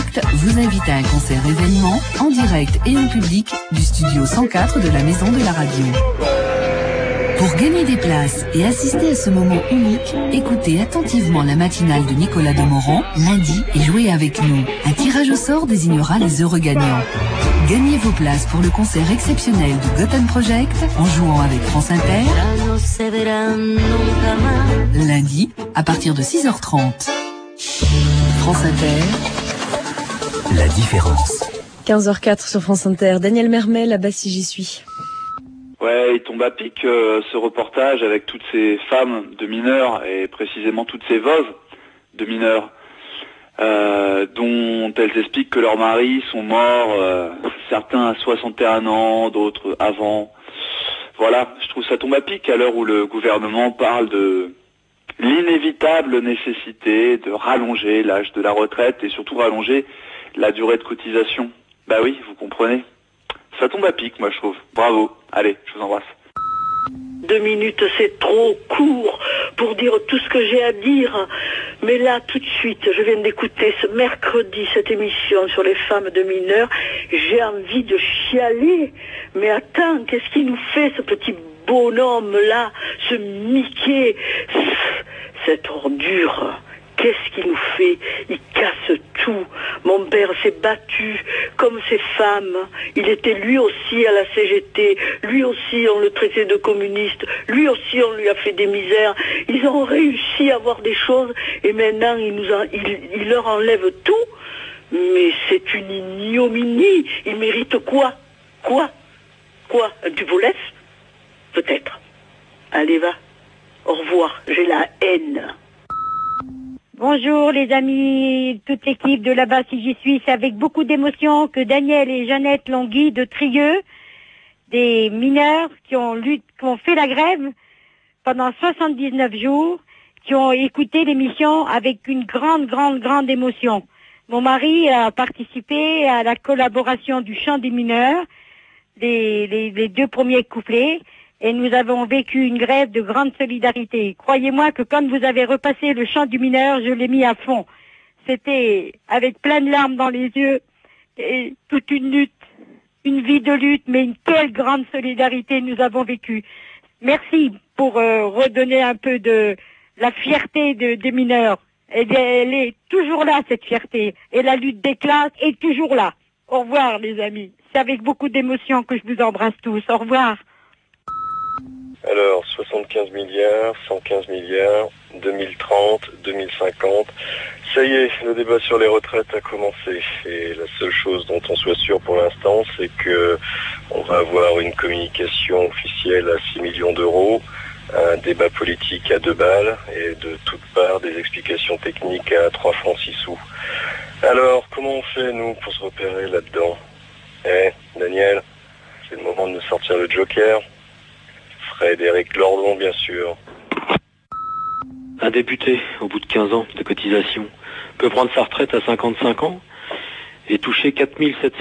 Project vous invite à un concert événement en direct et en public du studio 104 de la Maison de la Radio. Pour gagner des places et assister à ce moment unique, écoutez attentivement la matinale de Nicolas Demorand lundi et jouez avec nous. Un tirage au sort désignera les heureux gagnants. Gagnez vos places pour le concert exceptionnel du Gotham Project en jouant avec France Inter lundi à partir de 6h30. France Inter, la différence. 15h04 sur France Inter. Daniel Mermet, là-bas si j'y suis. Ouais, il tombe à pic ce reportage avec toutes ces femmes de mineurs et précisément toutes ces veuves de mineurs dont elles expliquent que leurs maris sont morts, certains à 61 ans, d'autres avant. Voilà, je trouve ça tombe à pic à l'heure où le gouvernement parle de l'inévitable nécessité de rallonger l'âge de la retraite et surtout rallonger la durée de cotisation. Bah oui, vous comprenez. Ça tombe à pic, moi je trouve. Bravo. Allez, je vous embrasse. 2 minutes, c'est trop court pour dire tout ce que j'ai à dire. Mais là, tout de suite, je viens d'écouter ce mercredi cette émission sur les femmes de mineurs. J'ai envie de chialer. Mais attends, qu'est-ce qu'il nous fait, ce petit bonhomme-là, ce Mickey, cette ordure? Qu'est-ce qu'il nous fait? Il casse tout. Mon père s'est battu comme ces femmes. Il était lui aussi à la CGT. Lui aussi, on le traitait de communiste. Lui aussi, on lui a fait des misères. Ils ont réussi à avoir des choses et maintenant, il leur enlève tout. Mais c'est une ignominie. Ils méritent quoi? Quoi? Tu vous laisses? Peut-être. Allez, va. Au revoir. J'ai la haine. Bonjour les amis, toute l'équipe de là-bas si j'y suis. C'est avec beaucoup d'émotion que Daniel et Jeannette Longui de Trieux, des mineurs qui ont fait la grève pendant 79 jours, qui ont écouté l'émission avec une grande émotion. Mon mari a participé à la collaboration du chant des mineurs, les 2 premiers couplets. Et nous avons vécu une grève de grande solidarité. Croyez-moi que quand vous avez repassé le chant du mineur, je l'ai mis à fond. C'était avec plein de larmes dans les yeux et toute une lutte, une vie de lutte, mais quelle grande solidarité nous avons vécue. Merci pour redonner un peu de la fierté des mineurs. Elle est toujours là, cette fierté. Et la lutte des classes est toujours là. Au revoir, les amis. C'est avec beaucoup d'émotion que je vous embrasse tous. Au revoir. Alors, 75 milliards, 115 milliards, 2030, 2050. Ça y est, le débat sur les retraites a commencé. Et la seule chose dont on soit sûr pour l'instant, c'est que on va avoir une communication officielle à 6 millions d'euros, un débat politique à 2 balles et de toutes parts des explications techniques à 3 francs 6 sous. Alors, comment on fait, nous, pour se repérer là-dedans? Daniel, c'est le moment de nous sortir le joker. Frédéric Lordon, bien sûr. Un député, au bout de 15 ans de cotisation, peut prendre sa retraite à 55 ans et toucher 4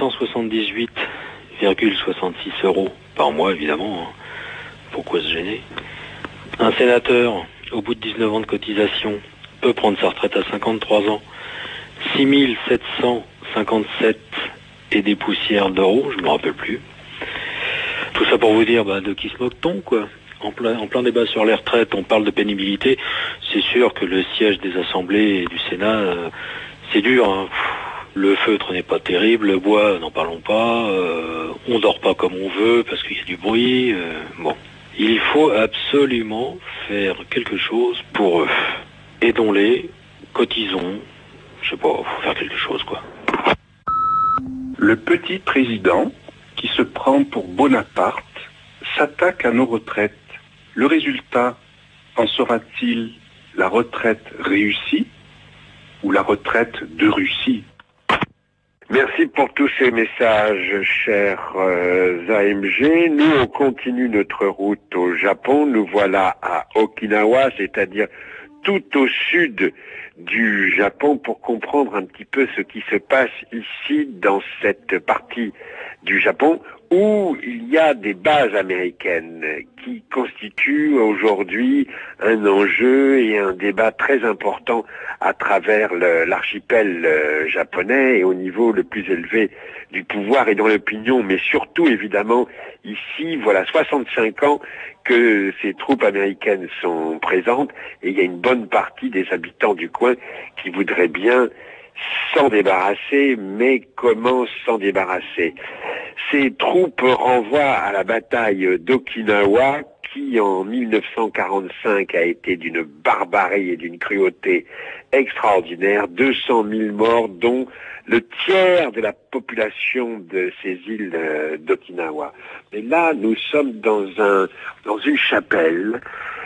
778,66 € par mois, évidemment. Pourquoi se gêner? Un sénateur, au bout de 19 ans de cotisation, peut prendre sa retraite à 53 ans, 6 757 et des poussières d'euros, je ne me rappelle plus. Tout ça pour vous dire, de qui se moque-t-on, quoi? En plein débat sur les retraites, on parle de pénibilité. C'est sûr que le siège des assemblées et du Sénat, c'est dur, hein. Le feutre n'est pas terrible, le bois, n'en parlons pas. On dort pas comme on veut parce qu'il y a du bruit. Bon, il faut absolument faire quelque chose pour eux. Aidons-les, cotisons. Je sais pas, faut faire quelque chose, quoi. Le petit président qui se prend pour Bonaparte s'attaque à nos retraites. Le résultat en sera-t-il la retraite réussie ou la retraite de Russie? Merci pour tous ces messages, chers AMG. Nous, on continue notre route au Japon. Nous voilà à Okinawa, c'est-à-dire tout au sud du Japon, pour comprendre un petit peu ce qui se passe ici, dans cette partie du Japon, où il y a des bases américaines qui constituent aujourd'hui un enjeu et un débat très important à travers l'archipel japonais et au niveau le plus élevé du pouvoir et dans l'opinion, mais surtout évidemment ici, voilà 65 ans que ces troupes américaines sont présentes et il y a une bonne partie des habitants du coin qui voudraient bien s'en débarrasser, mais comment s'en débarrasser? Ces troupes renvoient à la bataille d'Okinawa qui en 1945 a été d'une barbarie et d'une cruauté extraordinaire, 200 000 morts dont le tiers de la population de ces îles d'Okinawa. Et là, nous sommes dans une chapelle,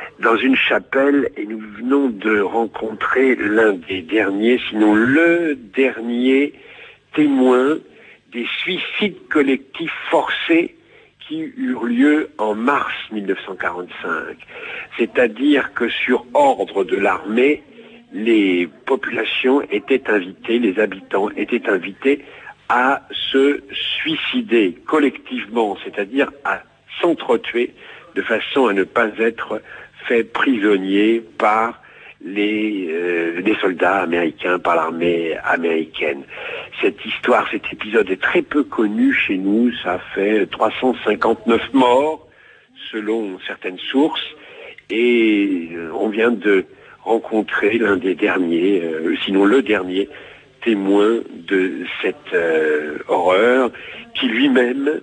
et nous venons de rencontrer l'un des derniers, sinon le dernier témoin des suicides collectifs forcés qui eurent lieu en mars 1945. C'est-à-dire que sur ordre de l'armée, les populations étaient invitées, les habitants étaient invités à se suicider collectivement, c'est-à-dire à s'entretuer de façon à ne pas être fait prisonniers par les soldats américains, par l'armée américaine. Cette histoire, cet épisode est très peu connu chez nous, ça fait 359 morts selon certaines sources et on vient de rencontrer l'un des derniers, sinon le dernier témoin de cette horreur qui lui-même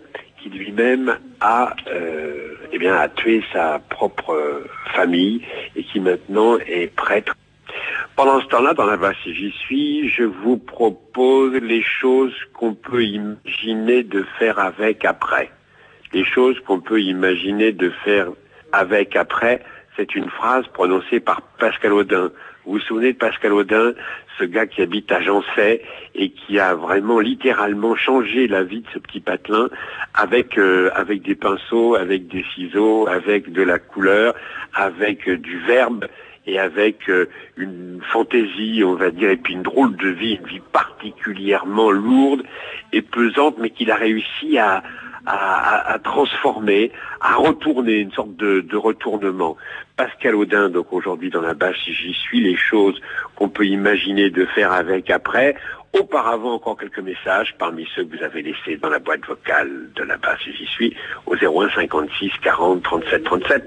a tué sa propre famille et qui maintenant est prêtre. Pendant ce temps-là, dans la base si j'y suis, je vous propose les choses qu'on peut imaginer de faire avec après. Les choses qu'on peut imaginer de faire avec après, c'est une phrase prononcée par Pascal Audin. Vous vous souvenez de Pascal Audin, ce gars qui habite à Jancet et qui a vraiment littéralement changé la vie de ce petit patelin avec des pinceaux, avec des ciseaux, avec de la couleur, avec du verbe et avec une fantaisie, on va dire, et puis une drôle de vie, une vie particulièrement lourde et pesante, mais qu'il a réussi à transformer, à retourner, une sorte de retournement. Pascal Audin, donc aujourd'hui dans la base si j'y suis, les choses qu'on peut imaginer de faire avec après. Auparavant, encore quelques messages parmi ceux que vous avez laissés dans la boîte vocale de la base si j'y suis au 01 56 40 37 37.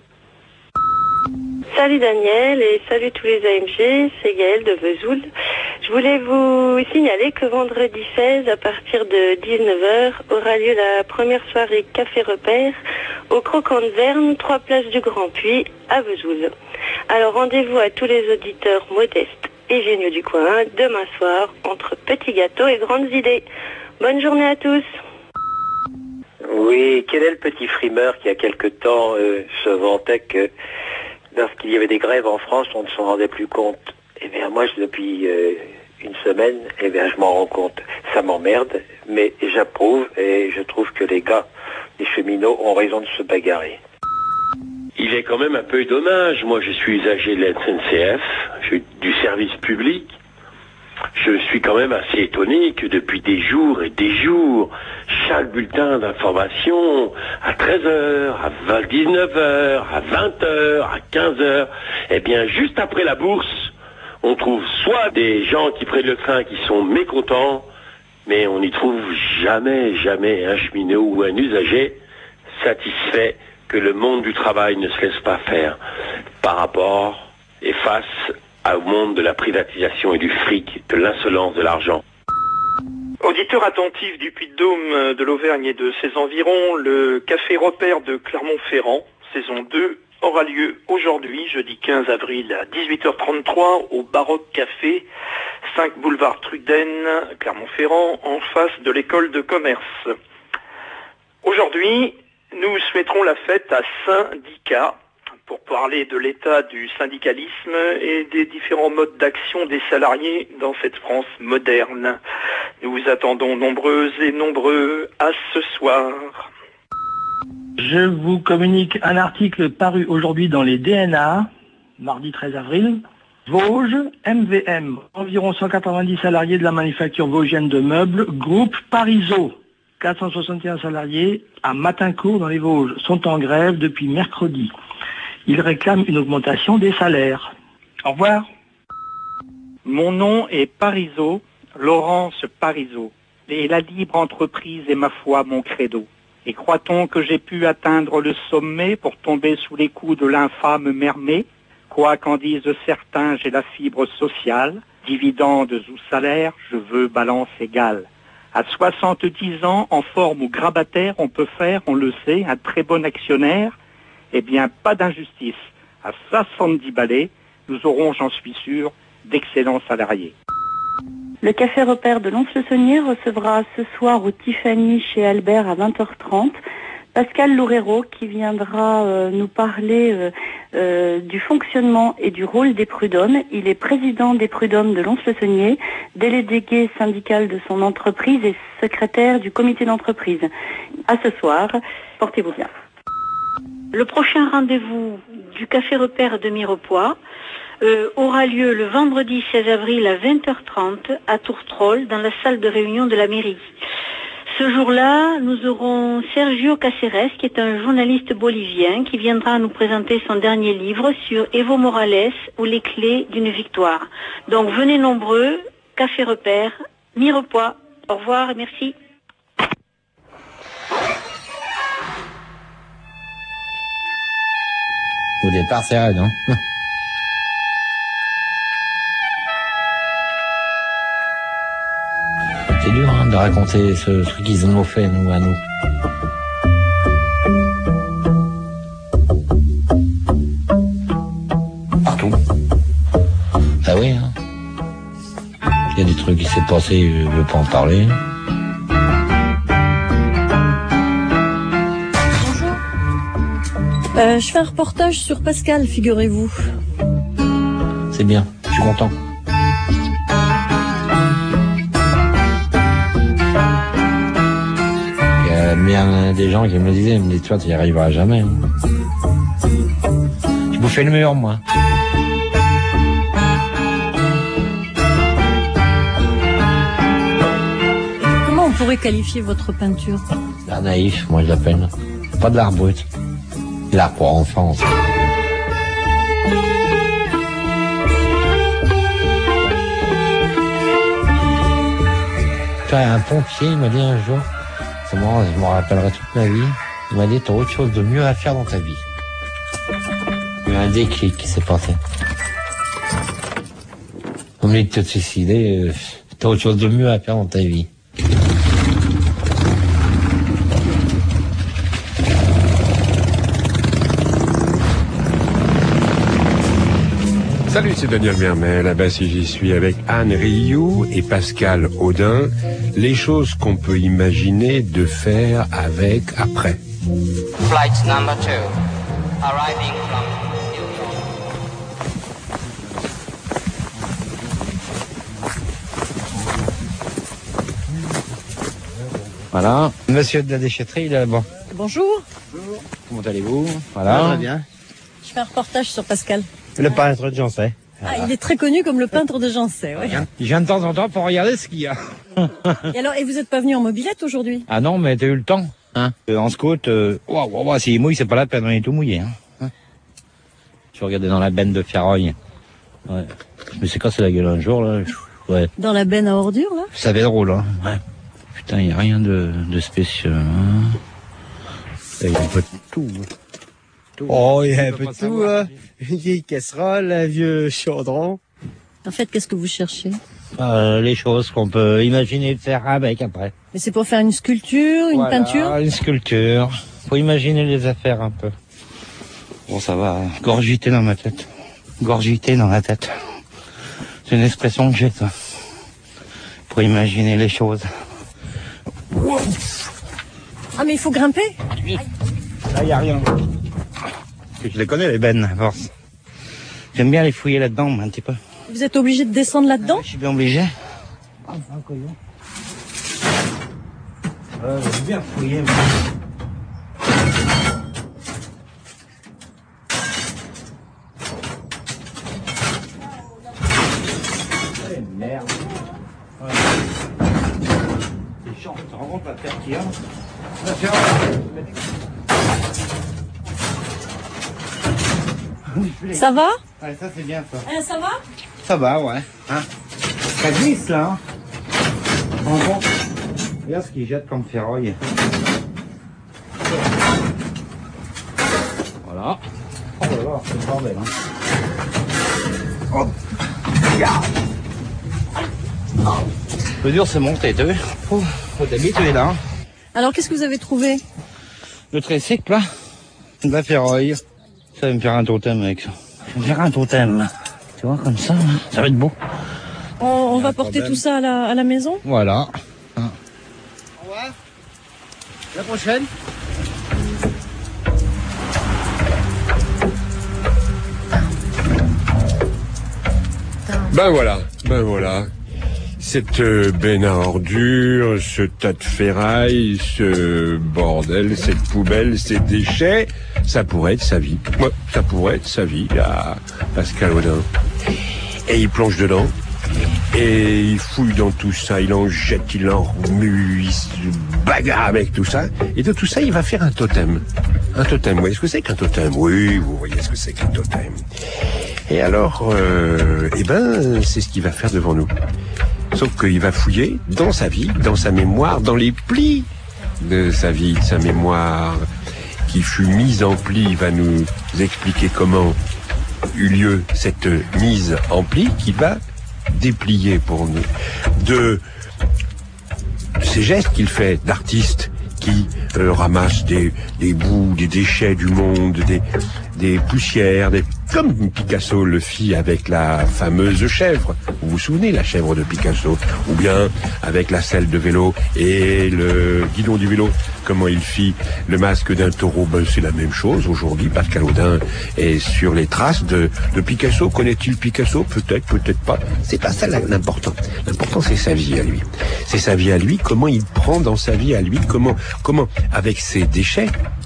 Salut Daniel et salut tous les AMG, c'est Gaëlle de Vesoul. Je voulais vous signaler que vendredi 16, à partir de 19h, aura lieu la première soirée Café Repère au Croquant de Verne, 3 places du Grand Puy à Vesoul. Alors rendez-vous à tous les auditeurs modestes et géniaux du coin, demain soir, entre petits gâteaux et grandes idées. Bonne journée à tous. Oui, quel est le petit frimeur qui, il y a quelque temps, se vantait que lorsqu'il y avait des grèves en France, on ne s'en rendait plus compte. Eh bien, moi, depuis une semaine, eh bien, je m'en rends compte. Ça m'emmerde, mais j'approuve et je trouve que les gars, les cheminots, ont raison de se bagarrer. Il est quand même un peu dommage. Moi, je suis usager de la SNCF, du service public. Je suis quand même assez étonné que depuis des jours et des jours, chaque bulletin d'information à 13h, à 19h, à 20h, à 15h, eh bien juste après la bourse, on trouve soit des gens qui prennent le train qui sont mécontents, mais on n'y trouve jamais un cheminot ou un usager satisfait que le monde du travail ne se laisse pas faire par rapport et face au monde de la privatisation et du fric, de l'insolence de l'argent. Auditeurs attentifs du Puy-de-Dôme, de l'Auvergne et de ses environs, le Café Repère de Clermont-Ferrand, saison 2, aura lieu aujourd'hui, jeudi 15 avril à 18h33 au Baroque Café, 5 boulevard Truden, Clermont-Ferrand, en face de l'école de commerce. Aujourd'hui, nous souhaiterons la fête à Syndicat, pour parler de l'état du syndicalisme et des différents modes d'action des salariés dans cette France moderne. Nous vous attendons nombreuses et nombreux à ce soir. Je vous communique un article paru aujourd'hui dans les DNA, mardi 13 avril. Vosges, MVM, environ 190 salariés de la manufacture vosgienne de meubles, groupe Parizeau. 461 salariés à Matincourt dans les Vosges sont en grève depuis mercredi. Ils réclament une augmentation des salaires. Au revoir. Mon nom est Parisot, Laurence Parisot. Et la libre entreprise est ma foi mon credo. Et croit-on que j'ai pu atteindre le sommet pour tomber sous les coups de l'infâme Mermet? Quoi qu'en disent certains, j'ai la fibre sociale. Dividendes ou salaires, je veux balance égale. À 70 ans, en forme ou grabataire, on peut faire, on le sait, un très bon actionnaire. Eh bien, pas d'injustice. À 70 balais, nous aurons, j'en suis sûr, d'excellents salariés. Le Café Repère de Lons-le-Saunier recevra ce soir au Tiffany chez Albert à 20h30 Pascal Loureiro qui viendra nous parler du fonctionnement et du rôle des prud'hommes. Il est président des prud'hommes de Lons-le-Saunier, délégué syndical de son entreprise et secrétaire du comité d'entreprise. À ce soir, portez-vous bien. Le prochain rendez-vous du Café Repère de Mirepoix aura lieu le vendredi 16 avril à 20h30 à Tourtrol dans la salle de réunion de la mairie. Ce jour-là, nous aurons Sergio Caceres, qui est un journaliste bolivien, qui viendra nous présenter son dernier livre sur Evo Morales ou les clés d'une victoire. Donc venez nombreux, Café Repère, Mirepoix. Au revoir et merci. Au départ, c'est raide, hein. C'est dur, hein, de raconter ce truc qu'ils nous ont fait, nous, à nous. Partout. Ah oui, hein. Il y a des trucs qui s'est passé, je veux pas en parler. Je fais un reportage sur Pascal, figurez-vous. C'est bien, je suis content. Il y a bien des gens qui me disaient, mais toi, tu n'y arriveras jamais. Je bouffais le mur, moi. Comment on pourrait qualifier votre peinture? L'art naïf, moi je l'appelle. Pas de l'art brut. L'art pour enfants. Un pompier, il m'a dit un jour, c'est marrant, je m'en rappellerai toute ma vie, il m'a dit, t'as autre chose de mieux à faire dans ta vie. Il y a eu un déclic qui s'est passé. On me dit de te suicider, t'as autre chose de mieux à faire dans ta vie. Salut, c'est Daniel Mermet. Là-bas, si j'y suis avec Anne Rioux et Pascal Audin. Les choses qu'on peut imaginer de faire avec après. Flight number 2, arriving from New York. Voilà. Monsieur de la déchetterie, là, bon. Bonjour. Bonjour. Comment allez-vous? Voilà. Très bien. Je fais un reportage sur Pascal. Le peintre de Jancet. Ah, il est très connu comme le peintre de Jancet, oui. Il vient de temps en temps pour regarder ce qu'il y a. Et vous n'êtes pas venu en mobilette aujourd'hui? Ah non, mais t'as eu le temps, hein? En scout, s'il mouille, c'est pas la peine, on est tout mouillé, hein. Je regardais dans la benne de Ferroy. Ouais. Je me suis cassé la gueule un jour, là. Ouais. Dans la benne à ordures, là? Ça avait drôle, hein. Ouais. Putain, il n'y a rien de spécial, hein. Il y a un peu de tout. Oh, il y a un peu de tout, hein. Une vieille casserole, un vieux chaudron. En fait, qu'est-ce que vous cherchez? Les choses qu'on peut imaginer de faire avec après. Mais c'est pour faire une sculpture, une peinture? Une sculpture. Faut imaginer les affaires un peu. Bon, ça va, gorgiter dans ma tête. Gorgiter dans la tête. C'est une expression que j'ai, ça. Pour imaginer les choses. Ah, mais il faut grimper? Là, y a rien. Je les connais, les bennes, à force. J'aime bien les fouiller là-dedans, un petit peu. Vous êtes obligé de descendre là-dedans? Je suis bien obligé. J'ai bien fouillé. Merde. Ouais. C'est chiant. Tu rends compte la terre qu'il y a? Ça va? Ouais, ça c'est bien ça. Ça va? Ça va, ouais. Hein, ça glisse là. Hein. En gros, regarde ce qu'il jette comme ferraille. Voilà. Oh là là, c'est le bordel. Hein. Oh. Le dur c'est monter, t'as vu? Faut t'habituer là. Hein. Alors qu'est-ce que vous avez trouvé? Le tricycle là, de la ferraille. Ça va me faire un totem avec ça. Je vais me faire un totem là. Tu vois, comme ça, hein. Ça va être beau. On va porter tout ça à la maison? Voilà. Hein. Au revoir. La prochaine. Ben voilà. Cette benne à ordures, ce tas de ferraille, ce bordel, cette poubelle, ces déchets, ça pourrait être sa vie. Ouais, ça pourrait être sa vie à Pascal Audin. Et il plonge dedans, et il fouille dans tout ça, il en jette, il en remue, il se bagarre avec tout ça, et de tout ça, il va faire un totem. Un totem, vous voyez ce que c'est qu'un totem? Oui, vous voyez ce que c'est qu'un totem. Et alors, c'est ce qu'il va faire devant nous. Sauf qu'il va fouiller dans sa vie, dans sa mémoire, dans les plis de sa vie, de sa mémoire, qui fut mise en pli. Il va nous expliquer comment eut lieu cette mise en pli qu'il va déplier pour nous. De ces gestes qu'il fait d'artiste qui ramasse des bouts, des déchets du monde, des poussières, comme Picasso le fit avec la fameuse chèvre. Vous vous souvenez, la chèvre de Picasso? Ou bien avec la selle de vélo et le guidon du vélo, comment il fit le masque d'un taureau. Ben, c'est la même chose aujourd'hui. Pascal Audin est sur les traces de Picasso. Connaît-il Picasso? Peut-être, peut-être pas. C'est pas ça l'important. L'important, c'est sa vie à lui. C'est sa vie à lui, comment il prend dans sa vie à lui, comment, avec ses déchets,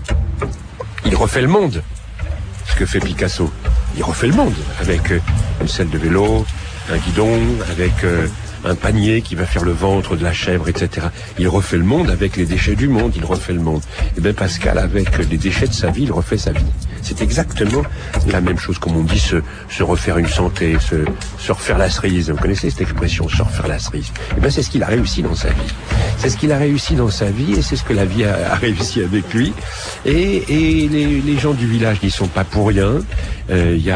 il refait le monde. Ce que fait Picasso. Il refait le monde avec une selle de vélo, un guidon, avec un panier qui va faire le ventre de la chèvre, etc. Il refait le monde avec les déchets du monde, il refait le monde. Et bien Pascal, avec les déchets de sa vie, il refait sa vie. C'est exactement la même chose, comme on dit, se refaire une santé, se refaire la cerise. Vous connaissez cette expression, se refaire la cerise? Et bien c'est ce qu'il a réussi dans sa vie. C'est ce qu'il a réussi dans sa vie et c'est ce que la vie a réussi avec lui. Et les gens du village n'y sont pas pour rien. Il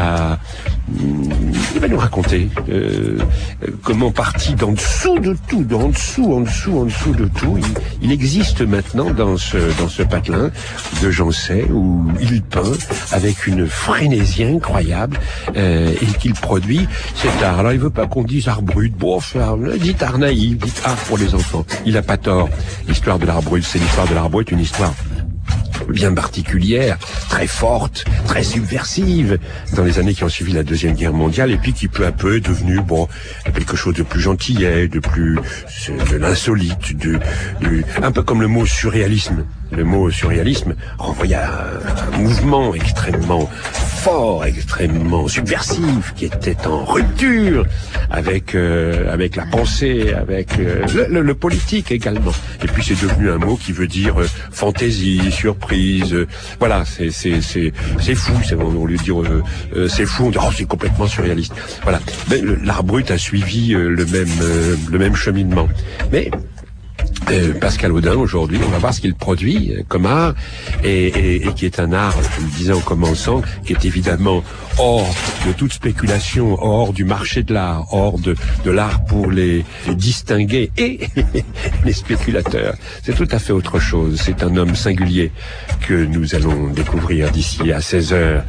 va nous raconter comment parti d'en dessous de tout, en dessous de tout, il existe maintenant dans ce patelin de Jancet où il peint avec une frénésie incroyable et qu'il produit cet art. Alors il veut pas qu'on dise art brut, dit art naïf, dit art pour les enfants. Il a pas tort. L'histoire de l'art brut, c'est l'histoire de l'art brut, une histoire bien particulière, très forte, très subversive, dans les années qui ont suivi la Deuxième Guerre mondiale, et puis qui peu à peu est devenu quelque chose de plus gentillet, de l'insolite, un peu comme le mot surréalisme. Le mot surréalisme renvoyait à un mouvement extrêmement fort, extrêmement subversif, qui était en rupture avec la pensée, avec le politique également. Et puis c'est devenu un mot qui veut dire fantaisie, surprise. Voilà, c'est fou. Au lieu de dire c'est fou, on dit c'est complètement surréaliste. Voilà. Mais l'art brut a suivi le même cheminement. Mais Pascal Audin, aujourd'hui, on va voir ce qu'il produit comme art, et qui est un art, je le disais en commençant, qui est évidemment hors de toute spéculation, hors du marché de l'art, hors de l'art pour les distinguer et les spéculateurs. C'est tout à fait autre chose. C'est un homme singulier que nous allons découvrir d'ici à 16h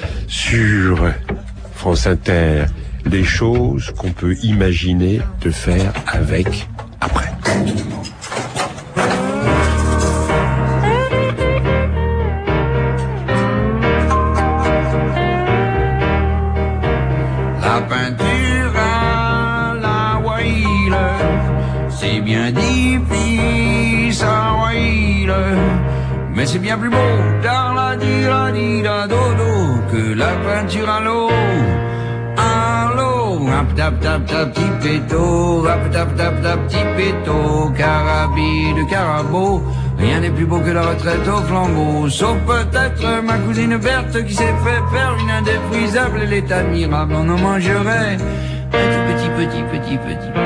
sur France Inter. Les choses qu'on peut imaginer de faire avec après. La peinture à la Whale, c'est bien difficile à Whale, mais c'est bien plus beau dans la dodo que la peinture à l'eau. À l'eau, hop tap tap tap tipéto, hop tap tap tap tipéto, car canapé de Carabo. Rien n'est plus beau que la retraite au flambeau. Sauf peut-être ma cousine Berthe qui s'est fait faire une indéfrisable et l'état admirable. On en mangerait un tout petit.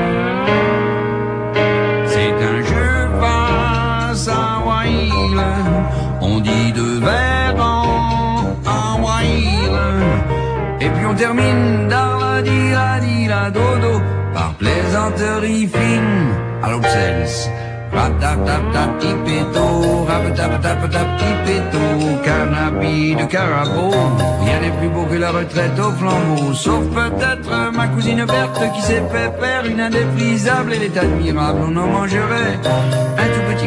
C'est un jeu face à Wail. On dit 2 vers en Wail. Et puis on termine dans la dodo par plaisanterie fine à l'obsesse. Rap-tap-tap-tap-tipeto, rap-tap-tap-tap-tipeto, canapé de Carabo. Rien n'est plus beau que la retraite au flambeau. Sauf peut-être ma cousine Berthe qui s'est fait faire une indéfrisable et l'état admirable. On en mangerait un tout petit.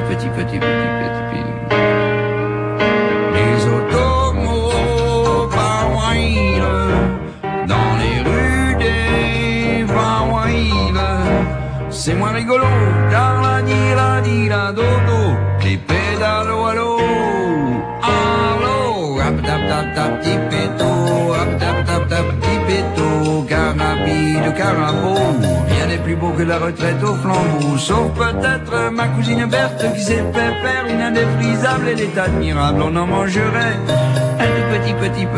Les automos par Wail, dans les rues des Vawaïl, c'est moins rigolo, car la dodo, les pédalos allo, rap-tap-tap-tap-tipeto, rap-tap-tap-tap-tipeto, canapé de Carabo. Rien n'est plus beau que la retraite au flambeau, sauf peut-être ma cousine Berthe qui s'est fait faire une indéfrisable et l'état admirable. On en mangerait un tout petit.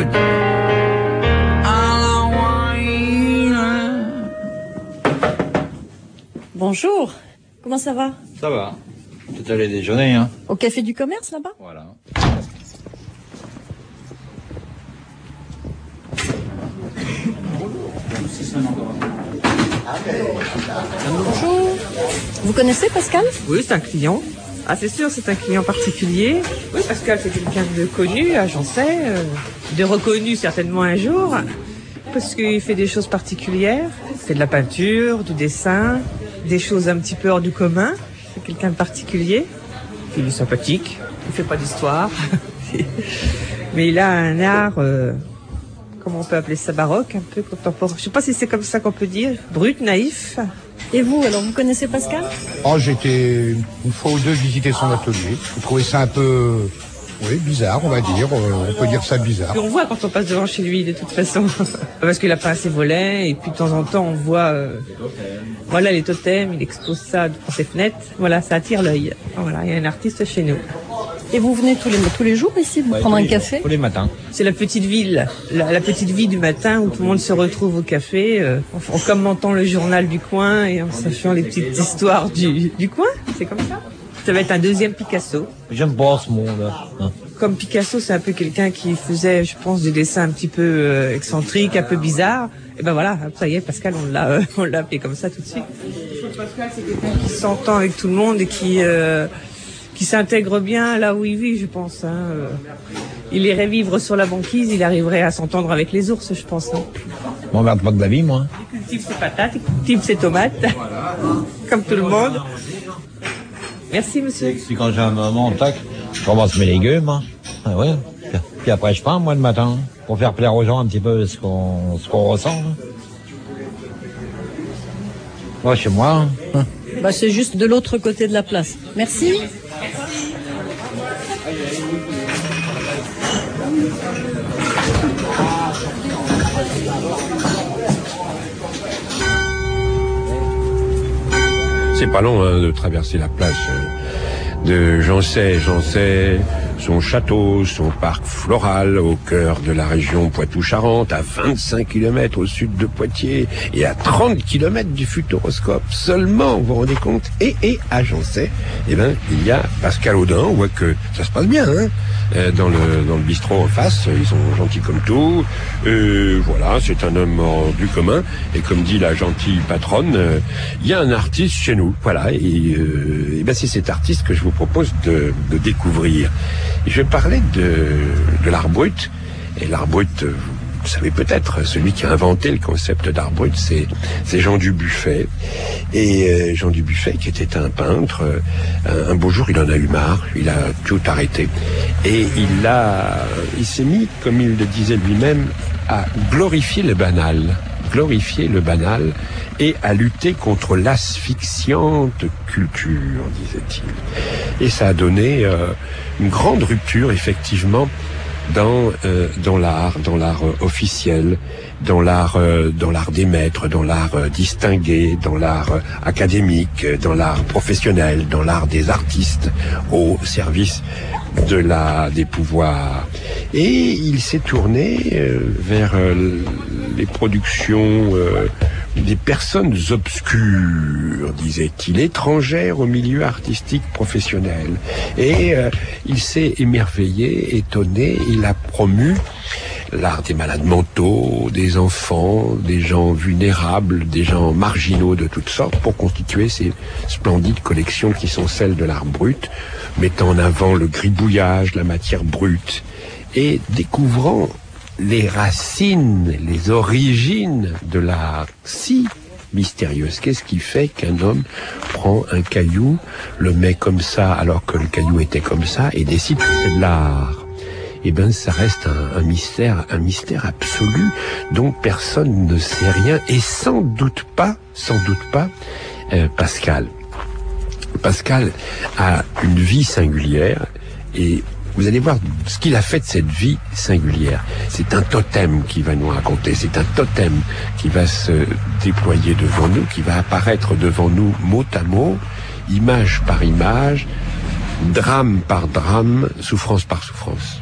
Bonjour, comment ça va? Ça va. T'es allé déjeuner, hein? Au café du commerce, là-bas? Voilà. Bonjour. Vous connaissez Pascal? Oui, c'est un client. Ah, c'est sûr, c'est un client particulier. Oui, Pascal, c'est quelqu'un de connu, j'en sais, de reconnu certainement un jour, parce qu'il fait des choses particulières. Il fait de la peinture, du dessin, des choses un petit peu hors du commun. C'est quelqu'un de particulier. Il est sympathique, il fait pas d'histoire. Mais il a un art, comment on peut appeler ça, baroque, un peu contemporain. Je sais pas si c'est comme ça qu'on peut dire, brut, naïf. Et vous, alors, vous connaissez Pascal? Oh, j'ai été une fois ou deux visiter son atelier. J'ai trouvé ça un peu, bizarre, on va dire. On peut dire ça bizarre. Puis on voit quand on passe devant chez lui, de toute façon. Parce qu'il a pas assez volets, et puis de temps en temps, on voit, voilà, les totems, il expose ça devant ses fenêtres. Voilà, ça attire l'œil. Voilà, il y a un artiste chez nous. Et vous venez tous les jours ici, vous prendre un café? Tous les matins. C'est la petite ville, la petite vie du matin où tout le monde se retrouve au café, en commentant le journal du coin et en sachant les petites histoires du coin. C'est comme ça. Ça va être un deuxième Picasso. J'aime pas ce monde. Comme Picasso, c'est un peu quelqu'un qui faisait, je pense, des dessins un petit peu excentriques, un peu bizarres. Et ben voilà, ça y est, Pascal, on l'a appelé comme ça tout de suite. Pascal, c'est quelqu'un qui s'entend avec tout le monde et qui s'intègre bien là où il vit, je pense. Il irait vivre sur la banquise, il arriverait à s'entendre avec les ours, je pense. Je m'emmerde pas de la vie, moi. Il cultive ses patates, il cultive ses tomates, comme tout le monde. Merci, monsieur. Si quand j'ai un moment, tac, je ramasse mes légumes. Hein. Ah ouais. Puis après, je peins, moi, le matin, pour faire plaire aux gens un petit peu ce qu'on ressent. Hein. Ouais, chez moi. Hein. Bah, c'est juste de l'autre côté de la place. Merci. C'est pas long de traverser la place de Jancet, son château, son parc floral au cœur de la région Poitou-Charentes, à 25 km au sud de Poitiers et à 30 km du Futuroscope seulement, vous vous rendez compte? Et à Jancet, il y a Pascal Audin, on voit que ça se passe bien, dans le bistrot en face, ils sont gentils comme tout. Voilà, c'est un homme hors du commun. Et comme dit la gentille patronne, il y a un artiste chez nous. Voilà, et c'est cet artiste que je vous propose de découvrir. Et je vais parler de l'art brut. Et l'art brut, vous savez peut-être, celui qui a inventé le concept d'art brut, c'est Jean Dubuffet. Et Jean Dubuffet, qui était un peintre, un beau jour, il en a eu marre, il a tout arrêté. Et il s'est mis, comme il le disait lui-même, à glorifier le banal et à lutter contre l'asphyxiante culture, disait-il. Et ça a donné une grande rupture, effectivement, dans l'art officiel, dans l'art des maîtres, dans l'art distingué, dans l'art académique, dans l'art professionnel, dans l'art des artistes, au service des pouvoirs. Et il s'est tourné vers les productions des personnes obscures, disait-il, étrangères au milieu artistique professionnel. Et il s'est émerveillé, étonné, il a promu l'art des malades mentaux, des enfants, des gens vulnérables, des gens marginaux de toutes sortes, pour constituer ces splendides collections qui sont celles de l'art brut, mettant en avant le gribouillage, la matière brute, et découvrant les racines, les origines de l'art si mystérieuse. Qu'est-ce qui fait qu'un homme prend un caillou, le met comme ça alors que le caillou était comme ça, et décide que c'est de l'art? Eh ben, ça reste un mystère absolu dont personne ne sait rien, et sans doute pas Pascal. Pascal a une vie singulière, et vous allez voir ce qu'il a fait de cette vie singulière. C'est un totem qu'il va nous raconter, c'est un totem qui va se déployer devant nous, qui va apparaître devant nous mot à mot, image par image, drame par drame, souffrance par souffrance.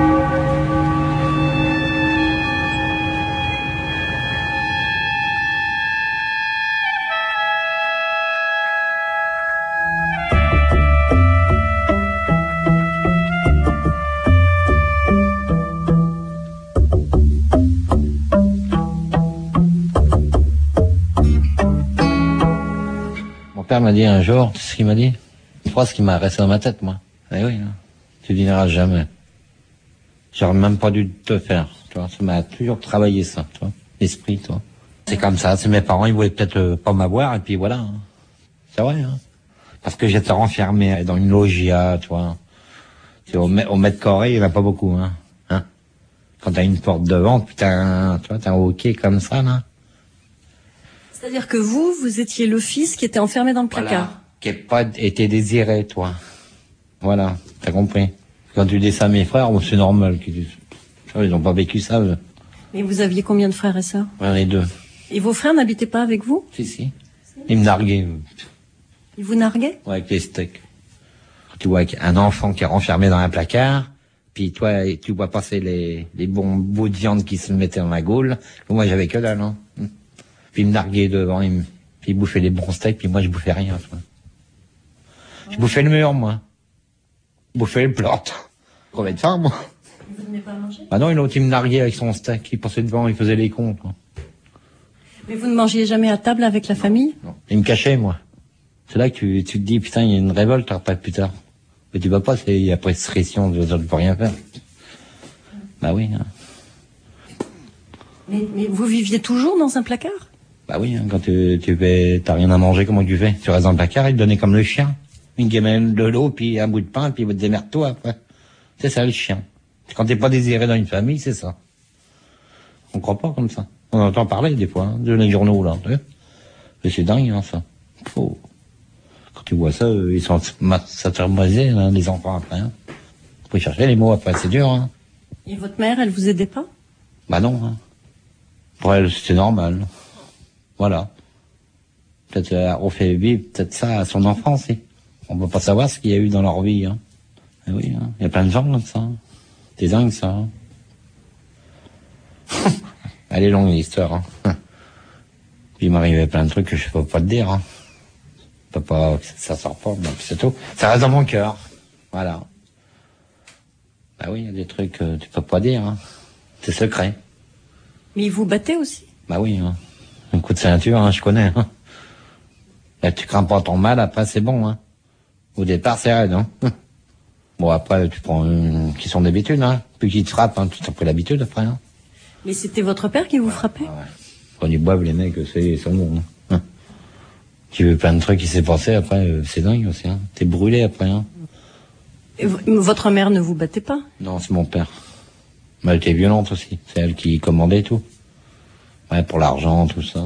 Mon père m'a dit un jour, tu sais ce qu'il m'a dit? Je crois ce qui m'a resté dans ma tête, moi. Eh oui, hein. Tu dîneras jamais. J'aurais même pas dû te faire, tu vois. Ça m'a toujours travaillé, ça, tu vois. L'esprit, tu vois. C'est comme ça. C'est mes parents, ils voulaient peut-être pas m'avoir, et puis voilà. Hein. C'est vrai, hein. Parce que j'étais renfermé dans une loggia, tu vois. Au mètre carré, il n'y en a pas beaucoup, hein. Quand t'as une porte devant, putain, tu vois, t'as un hockey comme ça, là. C'est-à-dire que vous étiez le fils qui était enfermé dans le placard. Voilà. Qui n'a pas été désiré, toi. Voilà, t'as compris. Quand tu dis ça à mes frères, c'est normal qu'ils disent. Ils n'ont pas vécu ça, eux. Et vous aviez combien de frères et sœurs? Ouais, les deux. Et vos frères n'habitaient pas avec vous? Si. Ils me narguaient. Ils vous narguaient? Ouais, avec les steaks. Tu vois un enfant qui est renfermé dans un placard, puis toi, tu vois passer les bons bouts de viande qui se mettaient dans la gaule. Moi, j'avais que dalle, hein. Puis ils me narguaient devant, puis ils bouffaient les bons steaks, puis moi, je bouffais rien, tu vois. Je bouffais le mur, moi. Je bouffais le plat. Crevais de faim, moi. Vous n'avez pas mangé? Ah non, l'autre, il me narguait avec son steak. Il passait devant, il faisait les cons, quoi. Mais vous ne mangiez jamais à table avec la famille? Non. Il me cachait, moi. C'est là que tu te dis, putain, il y a une révolte après plus tard. Mais tu vas pas, il y a prescription, je ne peux rien faire. Bah oui. Hein. Mais vous viviez toujours dans un placard? Bah oui, hein, quand t'as rien à manger, comment tu fais? Tu restes dans le placard, il te donnait comme le chien. Une gamelle de l'eau, puis un bout de pain, puis démerde-toi après. C'est ça, le chien. Quand t'es pas désiré dans une famille, c'est ça. On croit pas comme ça. On entend parler des fois, hein, de les journaux, là. Mais c'est dingue, hein, ça. Quand tu vois ça, ils sont saturnisés, hein, les enfants après. Hein. Faut chercher les mots après, c'est dur. Hein. Et votre mère, elle vous aidait pas? Bah non. Hein. Pour elle, c'était normal. Voilà. Peut-être on fait vivre peut-être ça à son enfant aussi. On peut pas savoir ce qu'il y a eu dans leur vie. Hein. Et oui, hein. Il y a plein de gens comme ça. C'est dingue ça. Hein. Elle est longue l'histoire. Hein. Puis il m'arrivait plein de trucs que je peux pas te dire. Hein. Ça sort pas, donc c'est tout. Ça reste dans mon cœur. Voilà. Bah oui, il y a des trucs que tu peux pas dire. Hein. C'est secret. Mais ils vous battaient aussi? Bah oui. Hein. Un coup de ceinture, hein, je connais. Hein. Là, tu crains pas ton mal, après c'est bon. Hein. Au départ, c'est raide. Hein. Bon, après, tu prends une question d'habitude. Hein. Puis qu'ils te frappent, hein, tu t'as pris l'habitude après. Hein. Mais c'était votre père qui vous frappait? Ouais. Quand ils boivent, les mecs, c'est bon. Hein. Tu veux plein de trucs qui s'est passé après, c'est dingue aussi. Hein. T'es brûlé après. Hein. Et votre mère ne vous battait pas? Non, c'est mon père. Mais elle était violente aussi. C'est elle qui commandait tout. Ouais, pour l'argent, tout ça.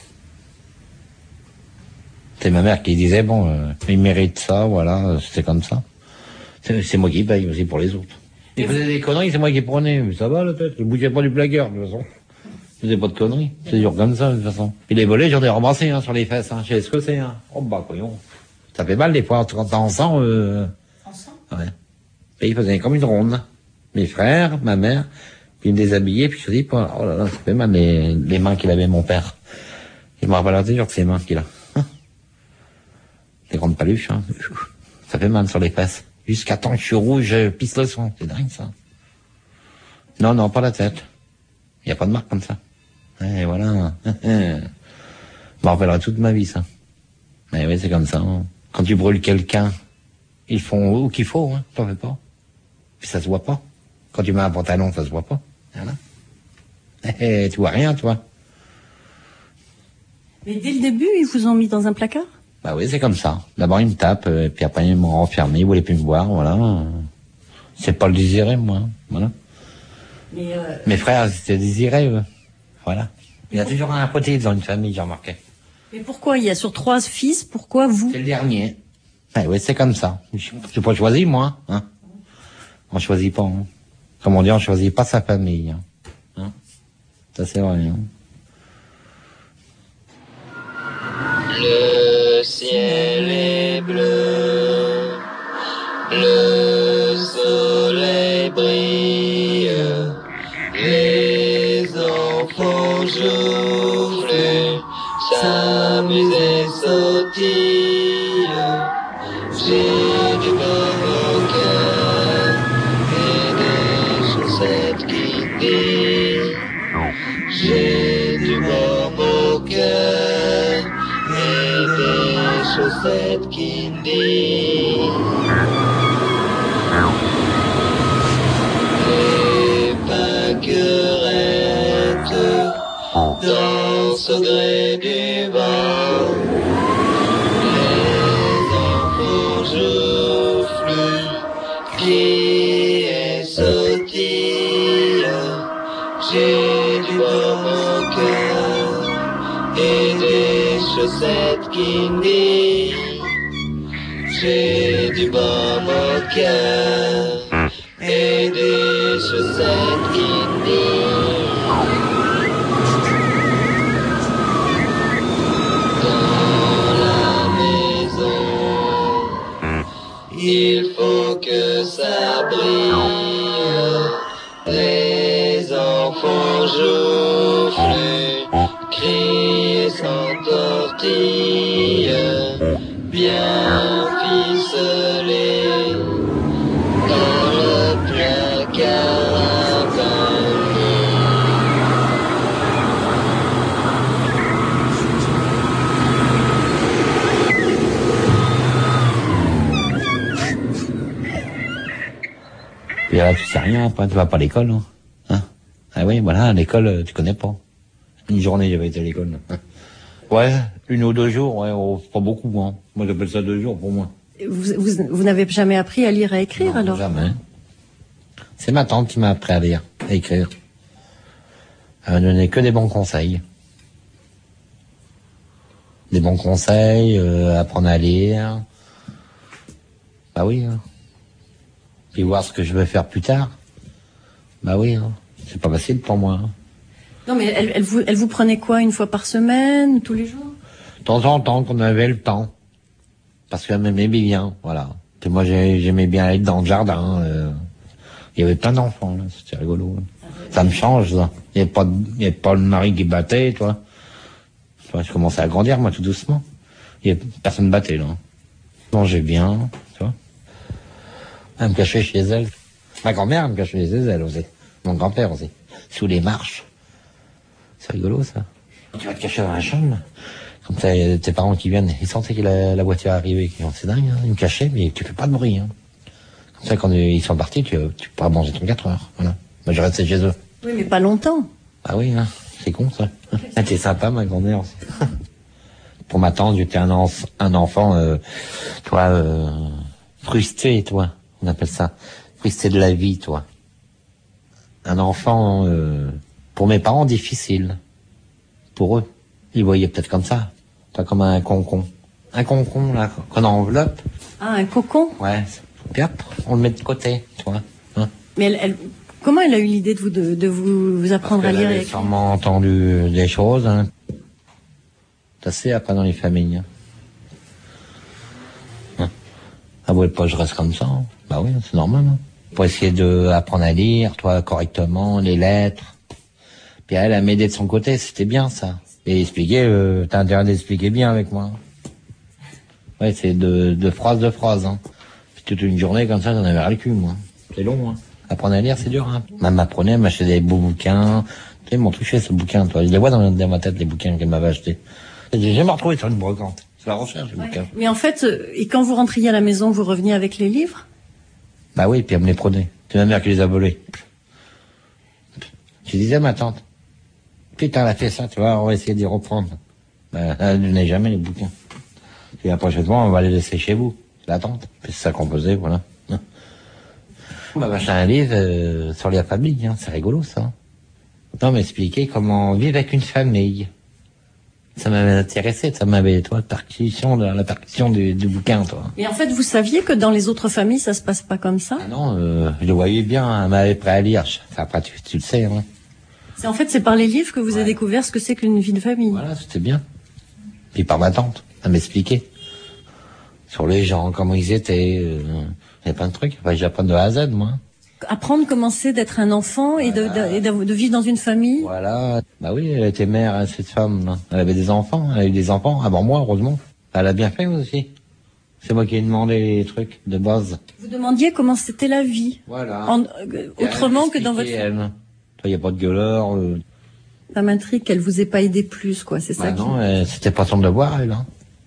C'est ma mère qui disait, bon, il mérite ça, voilà, c'est comme ça. C'est moi qui paye aussi pour les autres. Il faisait des conneries, c'est moi qui prenais. Mais ça va, la tête. Je bougeais pas du plaqueur, de toute façon. Je faisais pas de conneries. C'est dur comme ça, de toute façon. Et les volets, j'en ai ramassé, hein, sur les fesses, hein. Je sais ce que c'est, hein. Oh, bah, voyons. Ça fait mal, des fois, quand t'es ensemble, Ouais. Et ils faisaient comme une ronde. Mes frères, ma mère, puis ils me déshabillaient, puis je dis, oh là là, ça fait mal, les mains qu'il avait, mon père. Il me rappelle toujours que c'est les mains qu'il a. Les grandes paluches, hein. Ça fait mal sur les fesses. Jusqu'à temps que je suis rouge, je pisse le sang. C'est dingue, ça. Non, non, pas la tête. Il n'y a pas de marque comme ça. Et voilà. Je me rappellerai toute ma vie, ça. Mais oui, c'est comme ça. Hein. Quand tu brûles quelqu'un, ils font où qu'il faut, hein. T'en fais pas. Puis ça se voit pas. Quand tu mets un pantalon, ça se voit pas. Voilà. Et tu vois rien, toi. Mais dès le début, ils vous ont mis dans un placard? Bah oui, c'est comme ça. D'abord, ils me tapent, et puis après, ils m'ont renfermé, ils voulaient plus me voir, voilà. C'est pas le désiré, moi, hein. Voilà. Mais Mes frères, c'était désiré, eux. Voilà. Il y a toujours un côté dans une famille, j'ai remarqué. Mais pourquoi il y a sur 3 fils, pourquoi vous? C'est le dernier. Ah oui, c'est comme ça. J'ai pas choisi, moi, hein. On choisit pas, hein. Comme on dit, on choisit pas sa famille, hein. Ça, c'est vrai, hein. Le ciel est bleu, le soleil brille, les enfants jouent, s'amusent et sautillent. J'ai du beurre au cœur et des chaussettes qui disent. J'ai du beurre au cœur et des chaussettes qui disent. Les pâquerettes dansent au gré du vent. Les enfants joufflent, crient et sautillent. J'ai du baume au cœur et des chaussettes qui disent. J'ai du baume au cœur et des chaussettes qui disent. Dans la maison, il faut que ça brille. Les enfants joufflent, crient et s'entortillent, bien ficelés dans le placard à Et là, tu sais rien, après, tu vas pas à l'école, hein. Ah oui, voilà, à l'école, tu connais pas. Une journée, j'avais été à l'école. Ouais, 1 ou 2 jours, ouais, oh, pas beaucoup, hein. Moi, j'appelle ça 2 jours pour moi. Vous n'avez jamais appris à lire et à écrire, Non, alors? Jamais. C'est ma tante qui m'a appris à lire, à écrire. Elle m'a donné que des bons conseils. Des bons conseils, apprendre à lire. Bah oui, hein. Puis voir ce que je veux faire plus tard. Bah oui, hein. C'est pas facile pour moi, hein. Non, mais elle vous prenait quoi, 1 fois par semaine, tous les jours? De temps en temps, qu'on avait le temps. Parce qu'elle m'aimait bien, voilà. Et moi, j'aimais bien être dans le jardin. Il y avait plein d'enfants, là. C'était rigolo. Hein. Ça me change, ça. Il n'y avait pas le mari qui battait, toi. Enfin, je commençais à grandir, moi, tout doucement. Personne ne battait, là. Je mangeais bien, tu vois. Elle me cachait chez elle. Ma grand-mère me cachait chez elle aussi. Mon grand-père aussi. Sous les marches. C'est rigolo, ça. Tu vas te cacher dans la chambre. Comme t'as tes parents qui viennent, ils sentaient que la voiture arrivait. C'est dingue, hein. Ils me cachaient, mais tu fais pas de bruit, hein. Comme ça, quand ils sont partis, tu pourras manger 34 heures. Voilà. Moi, je restais chez eux. Oui, mais pas longtemps. Ah oui, hein. C'est con, ça. Elle était sympa, ma grand-mère aussi. Pour ma tante, j'étais un enfant, frustré, toi. On appelle ça. Frustré de la vie, toi. Un enfant, pour mes parents, difficile. Pour eux. Ils voyaient peut-être comme ça. Pas comme un concon. Un concon, là, qu'on enveloppe. Ah, un cocon? Ouais. Puis hop, on le met de côté, tu vois. Hein. Mais comment elle a eu l'idée de vous apprendre à lire et écrire? J'ai sûrement entendu des choses, hein. C'est assez après dans les familles. Hein. Ah ouais, pas je reste comme ça. Hein. Bah oui, c'est normal. Hein. Pour essayer d'apprendre à lire, toi, correctement, les lettres. Puis elle a m'aidé de son côté, c'était bien ça. Et expliquer, t'as intérêt d'expliquer bien avec moi. Ouais, c'est de phrase. Hein. Puis toute une journée comme ça, j'en avais ras le cul, moi. C'est long, hein. Apprendre à lire, c'est dur, hein. Elle m'apprenait, elle m'achetait des beaux bouquins. Tu sais, ils m'ont touché, ce bouquin, toi. Je les vois dans ma tête, les bouquins qu'elle m'avait achetés. J'ai jamais retrouvé sur une brocante. C'est la recherche, les bouquins. Mais en fait, et quand vous rentriez à la maison, vous reveniez avec les livres? Bah oui, puis elle me les prenait. C'est ma mère qui les a volés. Je disais à ma tante, putain, elle a fait ça, tu vois, on va essayer d'y reprendre. Bah, elle ne donnait jamais les bouquins. Et la prochaine fois, on va les laisser chez vous. C'est la tante. Puis c'est ça qu'on faisait, voilà. On m'a acheté un livre sur la famille, hein. C'est rigolo, ça. Non, m'expliquer comment vivre avec une famille. Ça m'avait intéressé, ça m'avait, toi, la percussion du bouquin, toi. Et en fait, vous saviez que dans les autres familles, ça se passe pas comme ça? Ah non, je le voyais bien, elle m'avait prêt à lire. Enfin, après, tu le sais, hein. C'est par les livres que vous avez découvert ce que c'est qu'une vie de famille. Voilà, c'était bien. Puis par ma tante, elle m'expliquait. Sur les gens, comment ils étaient, il y a plein de trucs. Enfin, j'apprends de A à Z, moi. Apprendre comment c'est d'être un enfant et de vivre dans une famille. Voilà. Bah oui, elle était mère, hein, cette femme, là. Elle avait des enfants, elle a eu des enfants avant moi, heureusement. Elle a bien fait aussi. C'est moi qui ai demandé les trucs de base. Vous demandiez comment c'était la vie. Voilà. Autrement que dans votre... Il n'y a pas de gueuleur. Ça m'intrigue qu'elle vous ait pas aidé plus, quoi. C'est ça. Non, c'était pas son devoir, elle. Hein.